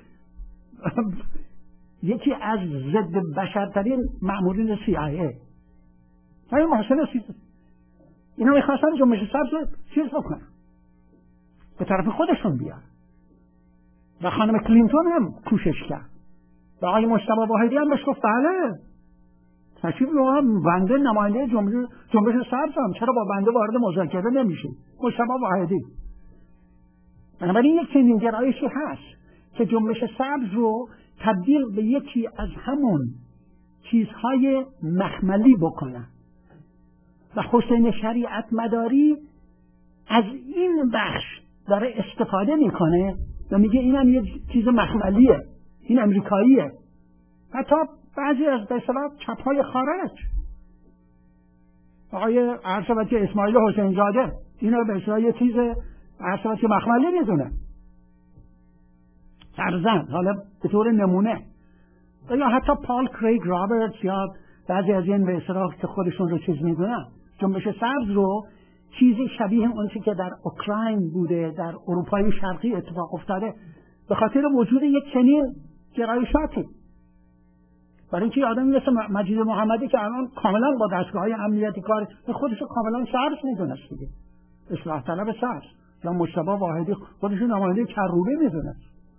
یکی از ضد بشرترین مأمورین CIA. همین محسن اینا میخواستن جنبش سبز چیز بکنن، به طرف خودشون بیان و خانم کلینتون هم کوشش کرد و آقای مجتبی واحدی هم بهش گفت بله تشریف رو بنده نماینده جنبش سبزم، چرا با بنده وارد مذاکره نمیشه؟ مجتبی واحدی. بنابراین یک چنین گرایشی هست که جنبش سبز رو تبدیل به یکی از همون چیزهای مخملی بکنن و حسین شریعت مداری از این بخش داره استفاده میکنه و میگه اینم یه چیز مخملیه، این امریکاییه. حتی بعضی از به اصطلاح چپ‌های خارج آقای عرصبتی اسماعیل حسین زاده اینو به اصطلاح یه چیز عرصبتی مخملی میدونه، فرزند، حالا به طور نمونه. یا حتی پال کریگ رابرتس یا بعضی از این به اصطلاح که خودشون رو چیز میدونن، جنبش سبز رو چیزی شبیه اون چیزی که در اوکراین بوده، در اروپای شرقی اتفاق افتاده، به خاطر وجود یک چنین گرایشاتی. برای اینکه آدمی مثل مجید محمدی که الان کاملا با دستگاه‌های امنیتی کار، خودش رو کاملا سبز میدونست دیگه، اصلاح طلب سبز، یا مجتبی واحدی خودشون نماینده کروبی میدونست.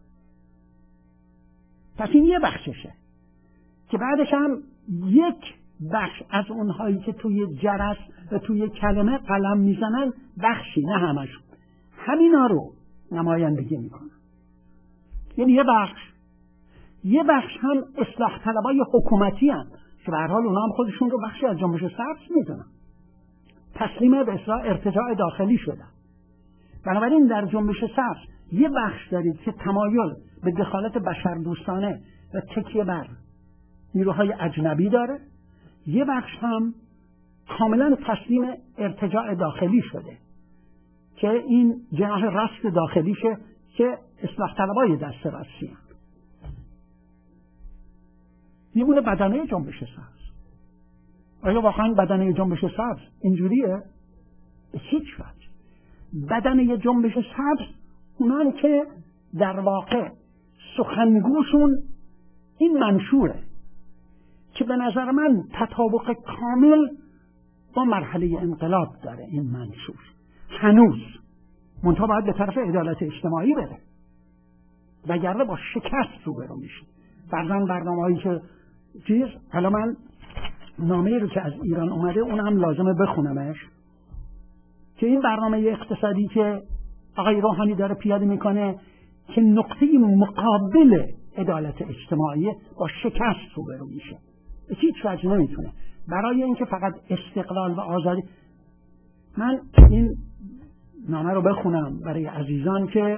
پس این یه بخششه که بعدش هم یک بخش از اونهایی که توی جرس و توی کلمه قلم میزنن، بخشی، نه همشون، همینا رو نمایندگی میکنن. یعنی یه بخش هم اصلاح طلبای حکومتی هم که به هر حال اونا هم خودشون رو بخشی از جنبش سبز میدونن، تسلیم به اصلاح ارتجاع داخلی شدن. بنابراین در جنبش سبز یه بخش دارید که تمایل به دخالت بشردوستانه و تکیه بر نیروهای اجنبی داره، یه بخش هم کاملا تسلیم ارتجاع داخلی شده که این جناح راست داخلیشه که اصلاح طلبای دست راستی هم. میمونه بدنه جنبش سبز. آیا واقعا بدنه جنبش سبز اینجوریه؟ هیچ وجه. بدنه جنبش سبز اونان که در واقع سخنگوشون این منشوره که به نظر من تطابق کامل با مرحله انقلاب داره. این منشور هنوز منتها باید به طرف عدالت اجتماعی بره، وگرنه با شکست روبرو میشه. فرضاً برنامه‌هایی که حالا من نامه‌ای رو که از ایران اومده اون هم لازمه بخونمش، که این برنامه اقتصادی که آقای روحانی داره پیاده میکنه که نقطه مقابل عدالت اجتماعی، با شکست روبرو میشه. هیچ وجه نمیتونه برای اینکه فقط استقلال و آزادی. من این نامه رو بخونم برای عزیزان که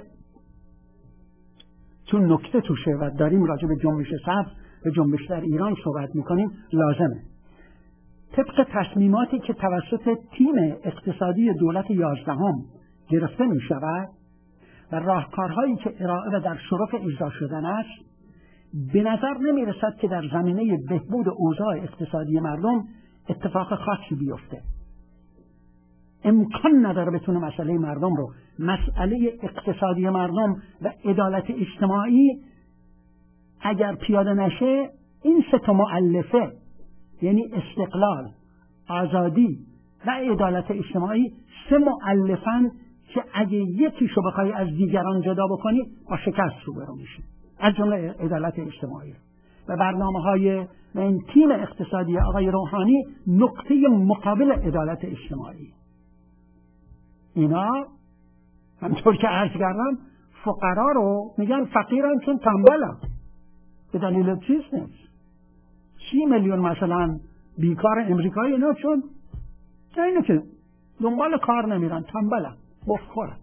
چون نکته توشه و داریم راجع به جنبش سبز و جنبش در ایران صحبت میکنیم، لازمه طبق تصمیماتی که توسط تیم اقتصادی دولت 11 گرفته می شود و راهکارهایی که ارائه و در شرف اجرا شدن است، به نظر نمی رسد که در زمینه بهبود اوضاع اقتصادی مردم اتفاق خاصی بیفته. امکان نداره بتونه مسئله مردم رو، مسئله اقتصادی مردم و عدالت اجتماعی اگر پیاده نشه، این سه تا مؤلفه، یعنی استقلال، آزادی و عدالت اجتماعی، سه مؤلفن که اگه یکیشو بخوای از دیگران جدا بکنی با شکست روبرو میشی، از جمله عدالت اجتماعی. و برنامه‌های این تیم اقتصادی آقای روحانی نقطه مقابل عدالت اجتماعی. اینا همطور که عرض کردم فقرا رو میگن فقیرن چون تنبلن، به دلیل چیز نیست. 30 میلیون مثلا بیکار امریکایی اینا چون اینه که دنبال کار نمیرن، تنبلن، بخورن.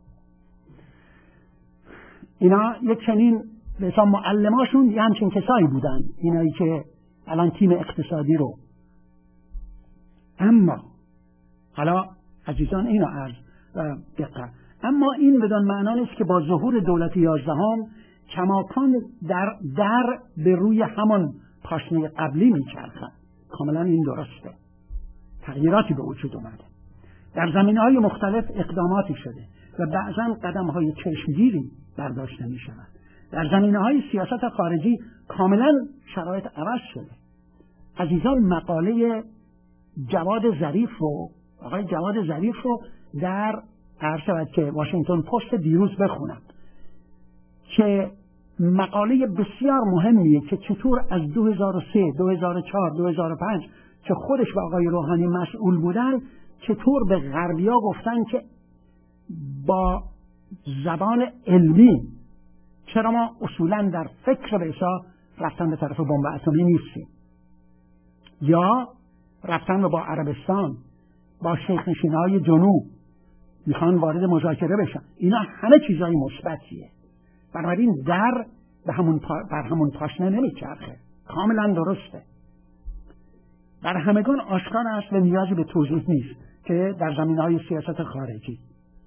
اینا یک چنین به حساب معلماشون یه همچین کسایی بودن، اینایی که الان تیم اقتصادی رو. اما حالا عزیزان اینو عرض دقت، اما این بدان معنا نیست که با ظهور دولت 11 کماکان در به روی همان پاشنه قبلی میچرخند. کاملا این درسته، تغییراتی به وجود اومده، در زمینه‌های مختلف اقداماتی شده و بعضاً قدم‌های چشمگیری برداشته می‌شود. در زمینه‌های سیاست خارجی کاملا شرایط عوض شده. عزیزان مقاله جواد ظریف رو، آقای جواد ظریف رو در عرض که واشنگتن پست دیروز بخونم که مقاله بسیار مهمیه که چطور از 2003 2004 2005 که خودش و آقای روحانی مسئول بودن، چطور به غربیا گفتن که با زبان علمی چرا ما اصولا در فکر به اصلا رفتن به طرف بمب اتمی نیستیم، یا رفتن با عربستان، با شیخ نشین‌های جنوب میخوان وارد مذاکره بشن. اینا همه چیزای مثبتیه. بنابراین در بر همون پاشنه نمیچرخه. کاملا درسته. بر همگان آشکار است و نیازی به توضیح نیست که در زمینه‌های سیاست خارجی.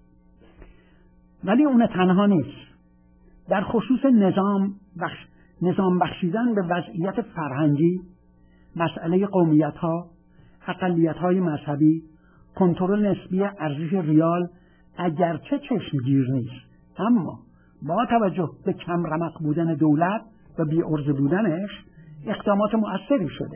ولی اون تنها نیست. در خصوص نظام بخشیدن به وضعیت فرهنگی، مسئله قومیت‌ها، اقلیت‌های مذهبی، کنترل نسبی ارزش ریال اگرچه چشمگیر نیست، اما با توجه به کم رمق بودن دولت و بی‌عرضه بودنش اقدامات مؤثری شده.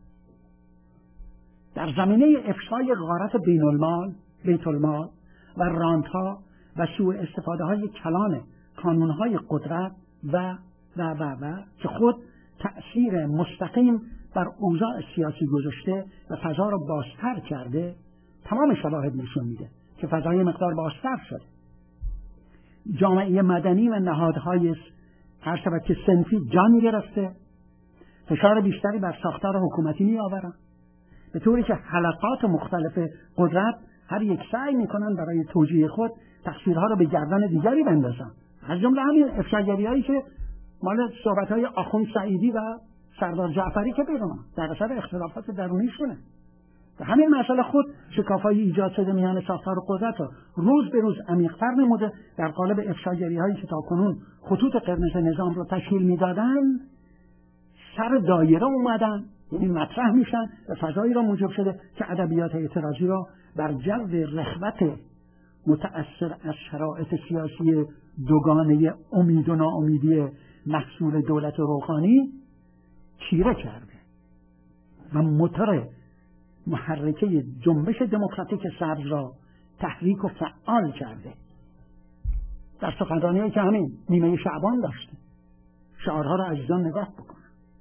در زمینه افشای غارت بیت المال و رانت‌ها و سوء استفاده های کلان کانونهای قدرت و که خود تأثیر مستقیم بر اوضاع سیاسی گذاشته و فضا را بازتر کرده، تمام شواهد نشون میده که فضای مقدار بازتر شده. جامعه مدنی و نهادهای که صنفی جان گرفته، فشار بیشتری بر ساختار حکومتی می آورند، به طوری که حلقات مختلف قدرت هر یک سعی میکنن برای توجیه خود تقصیرها را به گردن دیگری بندازن. از جمله همین افشاگری‌هایی که مال صحبت‌های آخوند سعیدی و سردار جعفری که بیرون در اثر اختلافات درونیشونه. و همین مسئله خود شکافایی ایجاد شده میان ساختار قدرت را روز به روز عمیق‌تر نموده. در قالب افشاگری‌هایی که تاکنون خطوط قرمز نظام را تشکیل میدادن، سر دایره اومدن، یعنی مطرح میشن و فضایی را موجب شده که ادبیات اعتراضی را بر جو رغبت متأثر از شرایط سیاسی دوگانه امید و ناامیدی محصول دولت روحانی چیره کرده و موتور محرکه جنبش دموکراتیک سبز را تحریک و فعال کرده. در سخنرانی‌هایی که همین نیمه شعبان داشته، شعارها را عزیزان نگاه بکنن.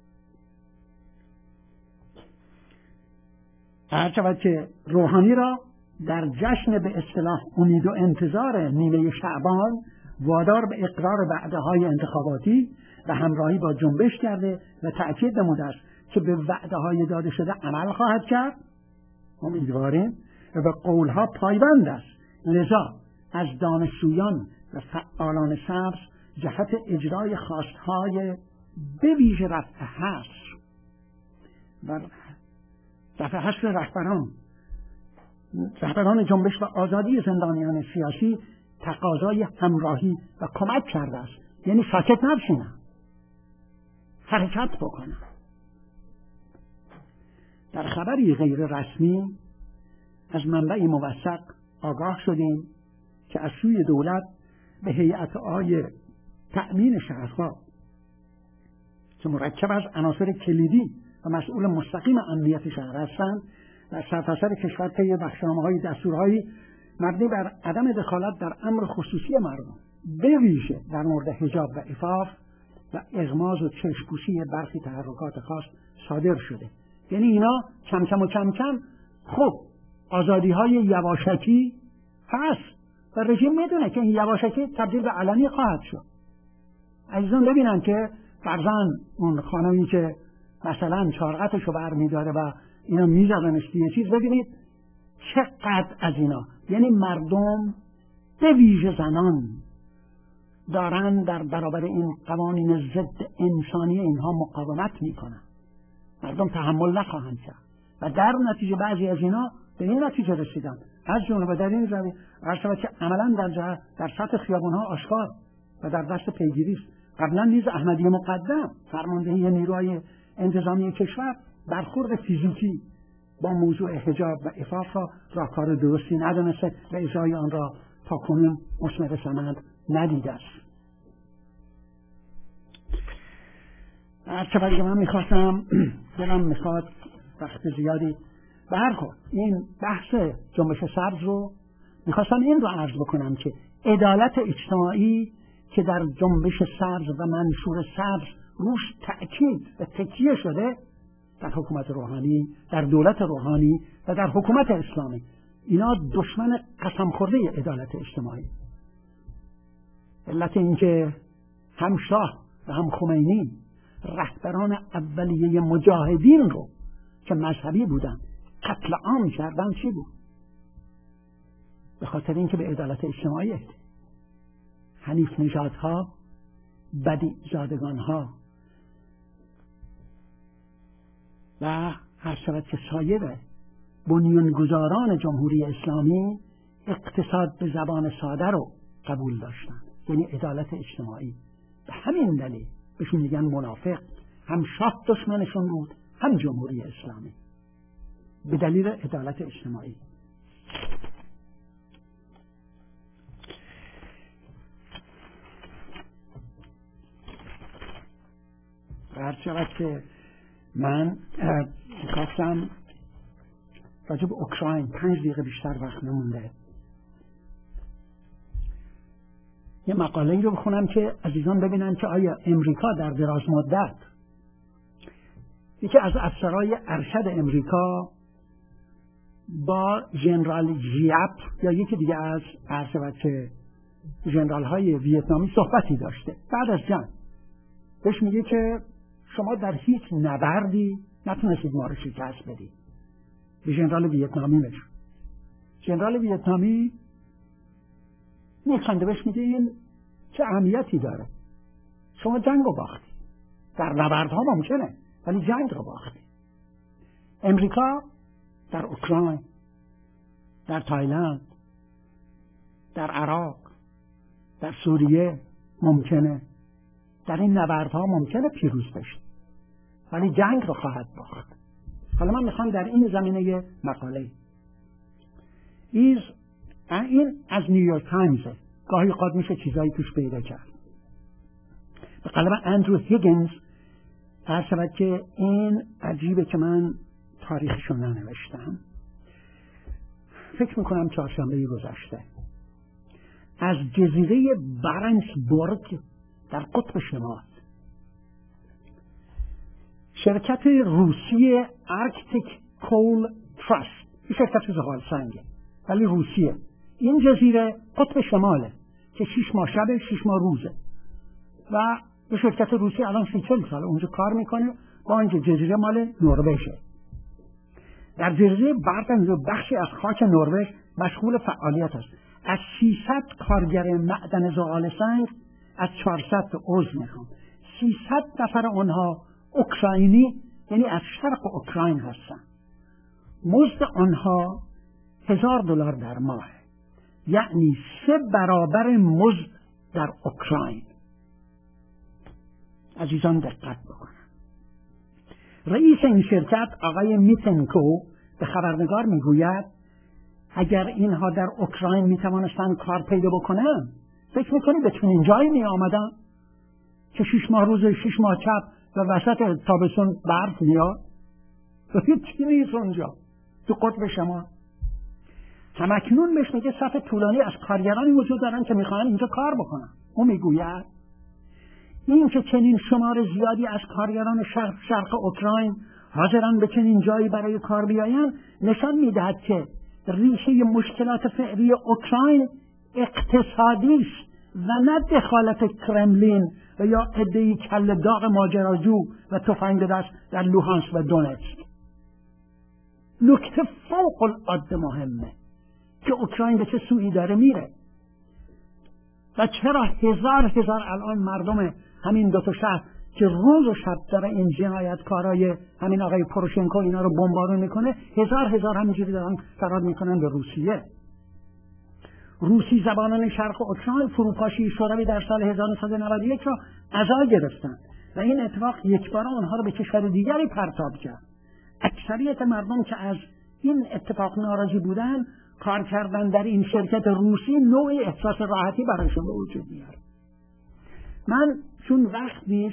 هرچند که روحانی را در جشن به اصطلاح امید و انتظار نیمه شعبان وادار به اقرار وعده‌های انتخاباتی و همراهی با جنبش کرده و تأکید نموده است که به وعده‌های داده شده عمل خواهد کرد. امیدواریم و به قولها پایبند است. لذا از دانشجویان و فعالان سبز جهت اجرای خواستهای به ویژه رفع حصر رهبران جنبش و آزادی زندانیان سیاسی تقاضای همراهی و کمک کرده است. یعنی ساکت نبشینن، حرکت بکنن. در خبری غیر رسمی از منبع موثق آگاه شدیم که از سوی دولت به هیئت‌های تأمین شهرها که مرکب از عناصر کلیدی و مسئول مستقیم امنیت شهر هستند در سرتاسر کشور طی بخشنامه‌های دستورهایی مبنی بر عدم دخالت در امر خصوصی مردم، به ویژه در مورد حجاب و عفاف و اغماض و چشم‌پوشی برخی تحرکات خاص صادر شده. یعنی اینا کم کم خب آزادی‌های یواشکی هست و رژیم میدونه که این یواشکی تبدیل به علنی خواهد شد. عزیزان ببینن که فرضاً اون خانمی که مثلا چارقتشو برمی‌داره و اینا میزدنش یه چیز، ببینید چقدر از اینا، یعنی مردم به ویژه زنان دارن در برابر این قوانین ضد انسانی اینها مقاومت میکنن. مردم تحمل نخواهند کرد و در نتیجه بعضی از اینا به این نتیجه رسیدن، از جمله در این زمینه عرض که عملا در سطح خیابان‌ها آشکار و در دست پیگیری است. قبلا نیز احمدی مقدم فرماندهی نیروهای انتظامی کشور برخورد فیزیکی با موضوع حجاب و عفاف را راهکار درستی ندانسته و اجرای آن را تاکنون مثمر ثمر ندیده است. هرچه که من میخواستم دلم میخواد وقت زیادی برخورد این بحث جنبش سبز رو میخواستم این رو عرض بکنم که عدالت اجتماعی که در جنبش سبز و منشور سبز روش تأکید و تکیه شده در حکومت روحانی، در دولت روحانی و در حکومت اسلامی، اینا دشمن قسم خورده عدالت اجتماعی. علت این که هم شاه و هم خمینی رهبران اولیه مجاهدین رو که مذهبی بودن قتل عام کردن چی بود؟ به خاطر اینکه به عدالت اجتماعی حنیف نژادها، بدیع زادگانها و هر شود که سایر بنیانگذاران جمهوری اسلامی اقتصاد به زبان ساده رو قبول داشتن، یعنی عدالت اجتماعی. به همین دلیل بهشون میگن منافق. هم شاه دشمنشون بود، هم جمهوری اسلامی، به دلیل عدالت اجتماعی. هر شود که من میخواستم راجع به اوکراین 5 دقیقه بیشتر وقت نمونده یه مقاله رو بخونم که عزیزان ببینن که آیا امریکا در دراز مدت، یکی از افسرهای ارشد امریکا با ژنرال ژیاپ یا یکی دیگه از ژنرال های ویتنامی صحبتی داشته بعد از جنگ. بهش میگه که شما در هیچ نبردی نتونستید ما رو شکست بدید. به ژنرال ویتنامی میگه. ژنرال ویتنامی میخنده بهش میگه این چه اهمیتی داره؟ شما جنگ رو باختی. در نبردها ممکنه ولی جنگ رو باختی. امریکا در اوکراین، در تایلند، در عراق، در سوریه ممکنه در این نبردها ممکنه پیروز بشه ولی جنگ رو خواهد باخت. حالا من میخوام در این زمینه مقاله این از نیویورک تایمز، گاهی قد میشه چیزایی توش پیدا کرد، به قلم اندرو هیگنز. هر شود که این عجیبه که من تاریخشو ننوشتم، فکر میکنم چهارشنبه گذشته از جزیره بارنسبورگ در قطب شمال شرکت روسی آرکتیک کول تراست، این شرکت زغال سنگه ولی روسیه، این جزیره قطب شماله که 6 ماه شبه 6 ماه روزه و به شرکت روسی الان 30-40 سال اونجا کار میکنه. با اینجا جزیره مال نروژه. در جزیره بارنسبورگ بخشی از خاک نروژ مشغول فعالیت است. از 300 کارگر معدن زغال سنگ از 400 عضو میخوام، 300 نفر اونها اوکراینی، یعنی از شرق اوکراین هستن. مزد آنها $1000 در ماه، یعنی 3 برابر مزد در اوکراین. عزیزان دقت بکنن. رئیس این شرکت آقای میتنکو به خبرنگار میگوید اگر اینها در اوکراین میتوانستن کار پیدا بکنن فکر میکنی به چنین جایی می آمدن که 6 ماه روز 6 ماه چپ و وسط تابستون برف میاد؟ چی نیست اونجا تو قطب شمال. همکنون بهش میگه صف طولانی از کارگرانی وجود دارن که میخوان اینجا کار بکنن. او میگوید این که چنین شمار زیادی از کارگران شرق اوکراین حاضرن به چنین جایی برای کار بیاین نشان میدهد که ریشه مشکلات فعلی اوکراین اقتصادی است و نه دخالت کرملین و یا عده‌ای کله داغ ماجراجو و تفنگ دست در لوهانسک و دونتسک. نکته فوق العاده مهمه که اوکراین به چه سویی داره میره و چرا هزار الان مردم همین 2 شهر که روز و شب داره این جنایتکارای همین آقای پوروشنکو اینا رو بمبارون میکنه، هزار همینجوری دارن فرار میکنن به روسیه. روسی زبانان شرق اوکراین فروپاشی شوروی در سال 1991 را عزا گرفتن و این اتفاق یکباره آنها رو به کشور دیگری پرتاب کرد. اکثریت مردم که از این اتفاق ناراضی بودن کار کردن در این شرکت روسی نوعی احساس راحتی برایشون به وجود میاره. من چون وقت نیست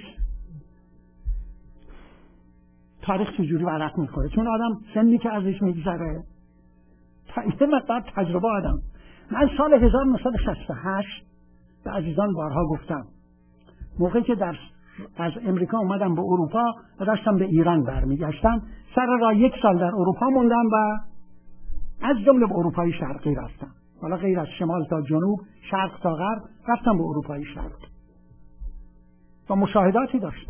تاریخ چجوری ورق میخوره، چون آدم سنی که ازش میگذره یه مقدار تجربه آدم. من سال 1968 به عزیزان بارها گفتم موقعی که از امریکا اومدم به اروپا و داشتم به ایران برمیگشتم، سر راه 1 سال در اروپا موندم و از جمله به اروپای شرقی رفتم، حالا غیر از شمال تا جنوب، شرق تا غرب رفتم به اروپای شرقی و مشاهداتی داشتم.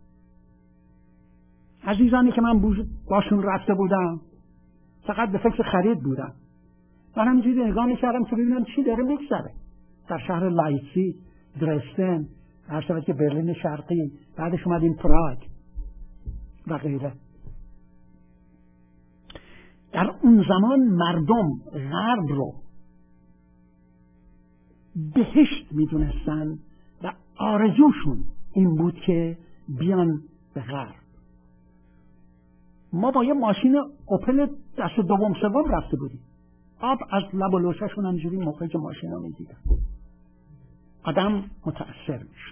عزیزانی که من باشون رفته بودم فقط به فکر خرید بودم. من همینجوری نگاه می‌کردم که ببینم چی داره می‌گذره در شهر لایپزیگ، درستن، هر شود که برلین شرقی، بعدش اومدیم پراگ و غیره. در اون زمان مردم غرب رو بهشت میدونستن و آرزوشون این بود که بیان به غرب. ما با یه ماشین اوپل دست دوم سوم رفته بودیم، آب از لب و لوچه‌شون همینجوری موقعی که ماشین رو میدیدن آدم متأثر میشه.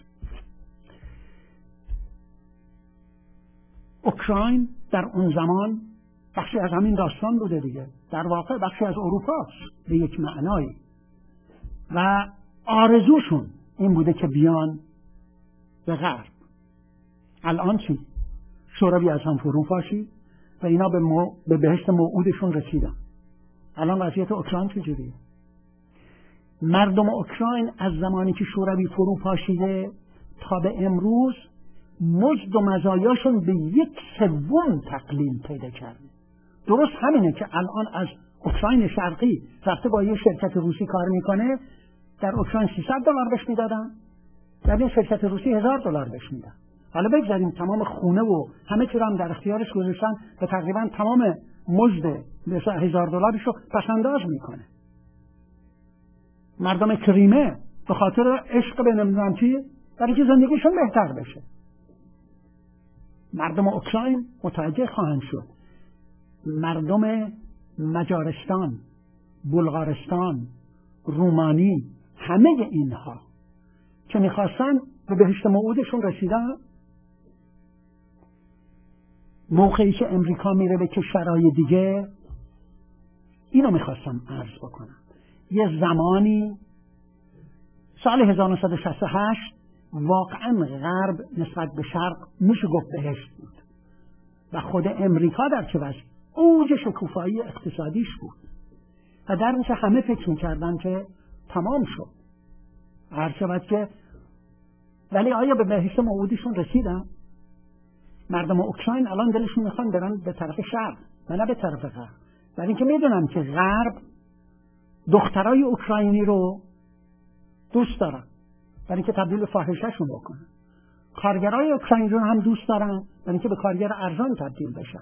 اوکراین در اون زمان بخشی از همین داستان بوده دیگه، در واقع بخشی از اروپاست به یک معنایی، و آرزوشون این بوده که بیان به غرب. الان چی؟ شوروی از هم فرو پاشید و اینا به بهشت موعودشون رسیدن. الان وضعیت اوکراین چجوریه؟ مردم اوکراین از زمانی که شوروی فرو پاشیده تا به امروز مزد و مزایاشون به 1/3 تقلیل پیدا کرده. درست همینه که الان از اوکراین شرقی رفته با یه شرکت روسی کار میکنه، در اوکراین $300 بهش میدادن، در این شرکت روسی $1000 بهش میدن. حالا بگذاریم تمام خونه و همه چی رو هم در اختیارش گذاشتن و تقریبا تمام مزد مثلا $1000 رو پسنداز میکنه. مردم کریمه به خاطر عشق به نمیدونم چی برای که زندگیشون بهتر بشه. مردم اوکراین متوجه خواهند شد. مردم مجارستان، بلغارستان، رومانی، همه اینها که میخواستن به بهشت موعودشون رسیدن. موقعی که امریکا میره به کشورهای دیگه، اینو میخواستم عرض بکنم. یه زمانی سال 1968 واقعا غرب نسبت به شرق میشه گفت بهشت بود و خود امریکا در چه وضع اوج شکوفایی اقتصادیش بود و در میشه همه فکر میکردن که تمام شد هر شود که، ولی آیا به بهشت موعودشون رسیدن؟ مردم اوکراین الان دلشون میخوان برن به طرف شرق و نه به طرف غرب، برای اینکه میدونن که غرب دخترای اوکراینی رو دوست دارن برای اینکه تبدیل فاحشه‌شون بکنن، کارگرای اوکراینی رو هم دوست دارن برای اینکه به کارگر ارزان تبدیل بشن.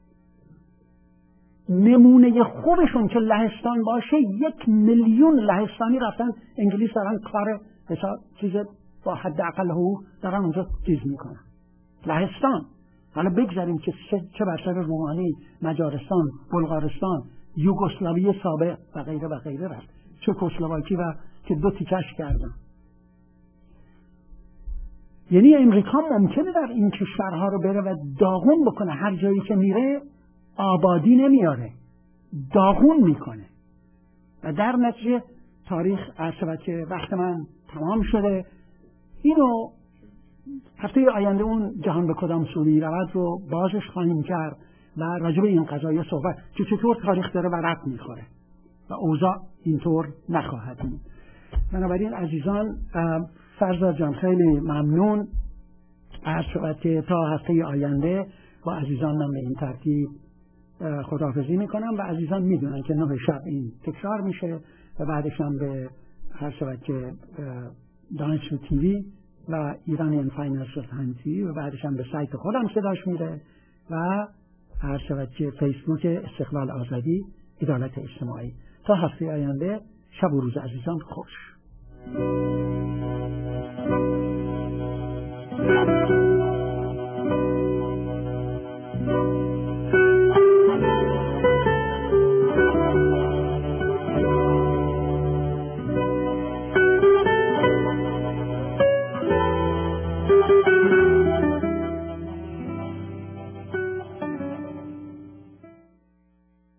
نمونه خوبشون که لهستان باشه، 1,000,000 لهستانی رفتن انگلیس دارن کار چیز با حداقل حقوق دارن اونجا چیز میکنن. لهستان، حالا بگذاریم که چه بر سر رومانی، مجارستان، بلغارستان، یوگسلاوی سابق و غیره و غیره رفت، چکسلواکی و که 2 تیکش کردن. یعنی امریکا ممکنه در این کشورها رو بره و داغون بکنه، هر جایی که میره آبادی نمیاره، داغون میکنه و در نتیجه تاریخ عرض که وقت من تمام شده. اینو هفته آینده اون جهان به کدام سوی رود رو بازش خواهیم کرد و راجع به این قضایه صحبت که چطور تاریخ داره ورق میخوره و اوضاع اینطور نخواهد بود. بنابراین عزیزان، فرزاد جان خیلی ممنون. عرض شود که تا هفته آینده با عزیزان من به این ترتیب خداحافظی میکنم و عزیزان میدونن که 9 شب این تکرار میشه و بعدش هم به هر شود که دانشجو تیوی و ایرانیان فاینانشل تایمز تیوی و بعدش هم به سایت خودم صداش میره و هر شود که فیسبوک استقلال آزادی عدالت اجتماعی. تا هفته آینده، شب و روز عزیزان خوش.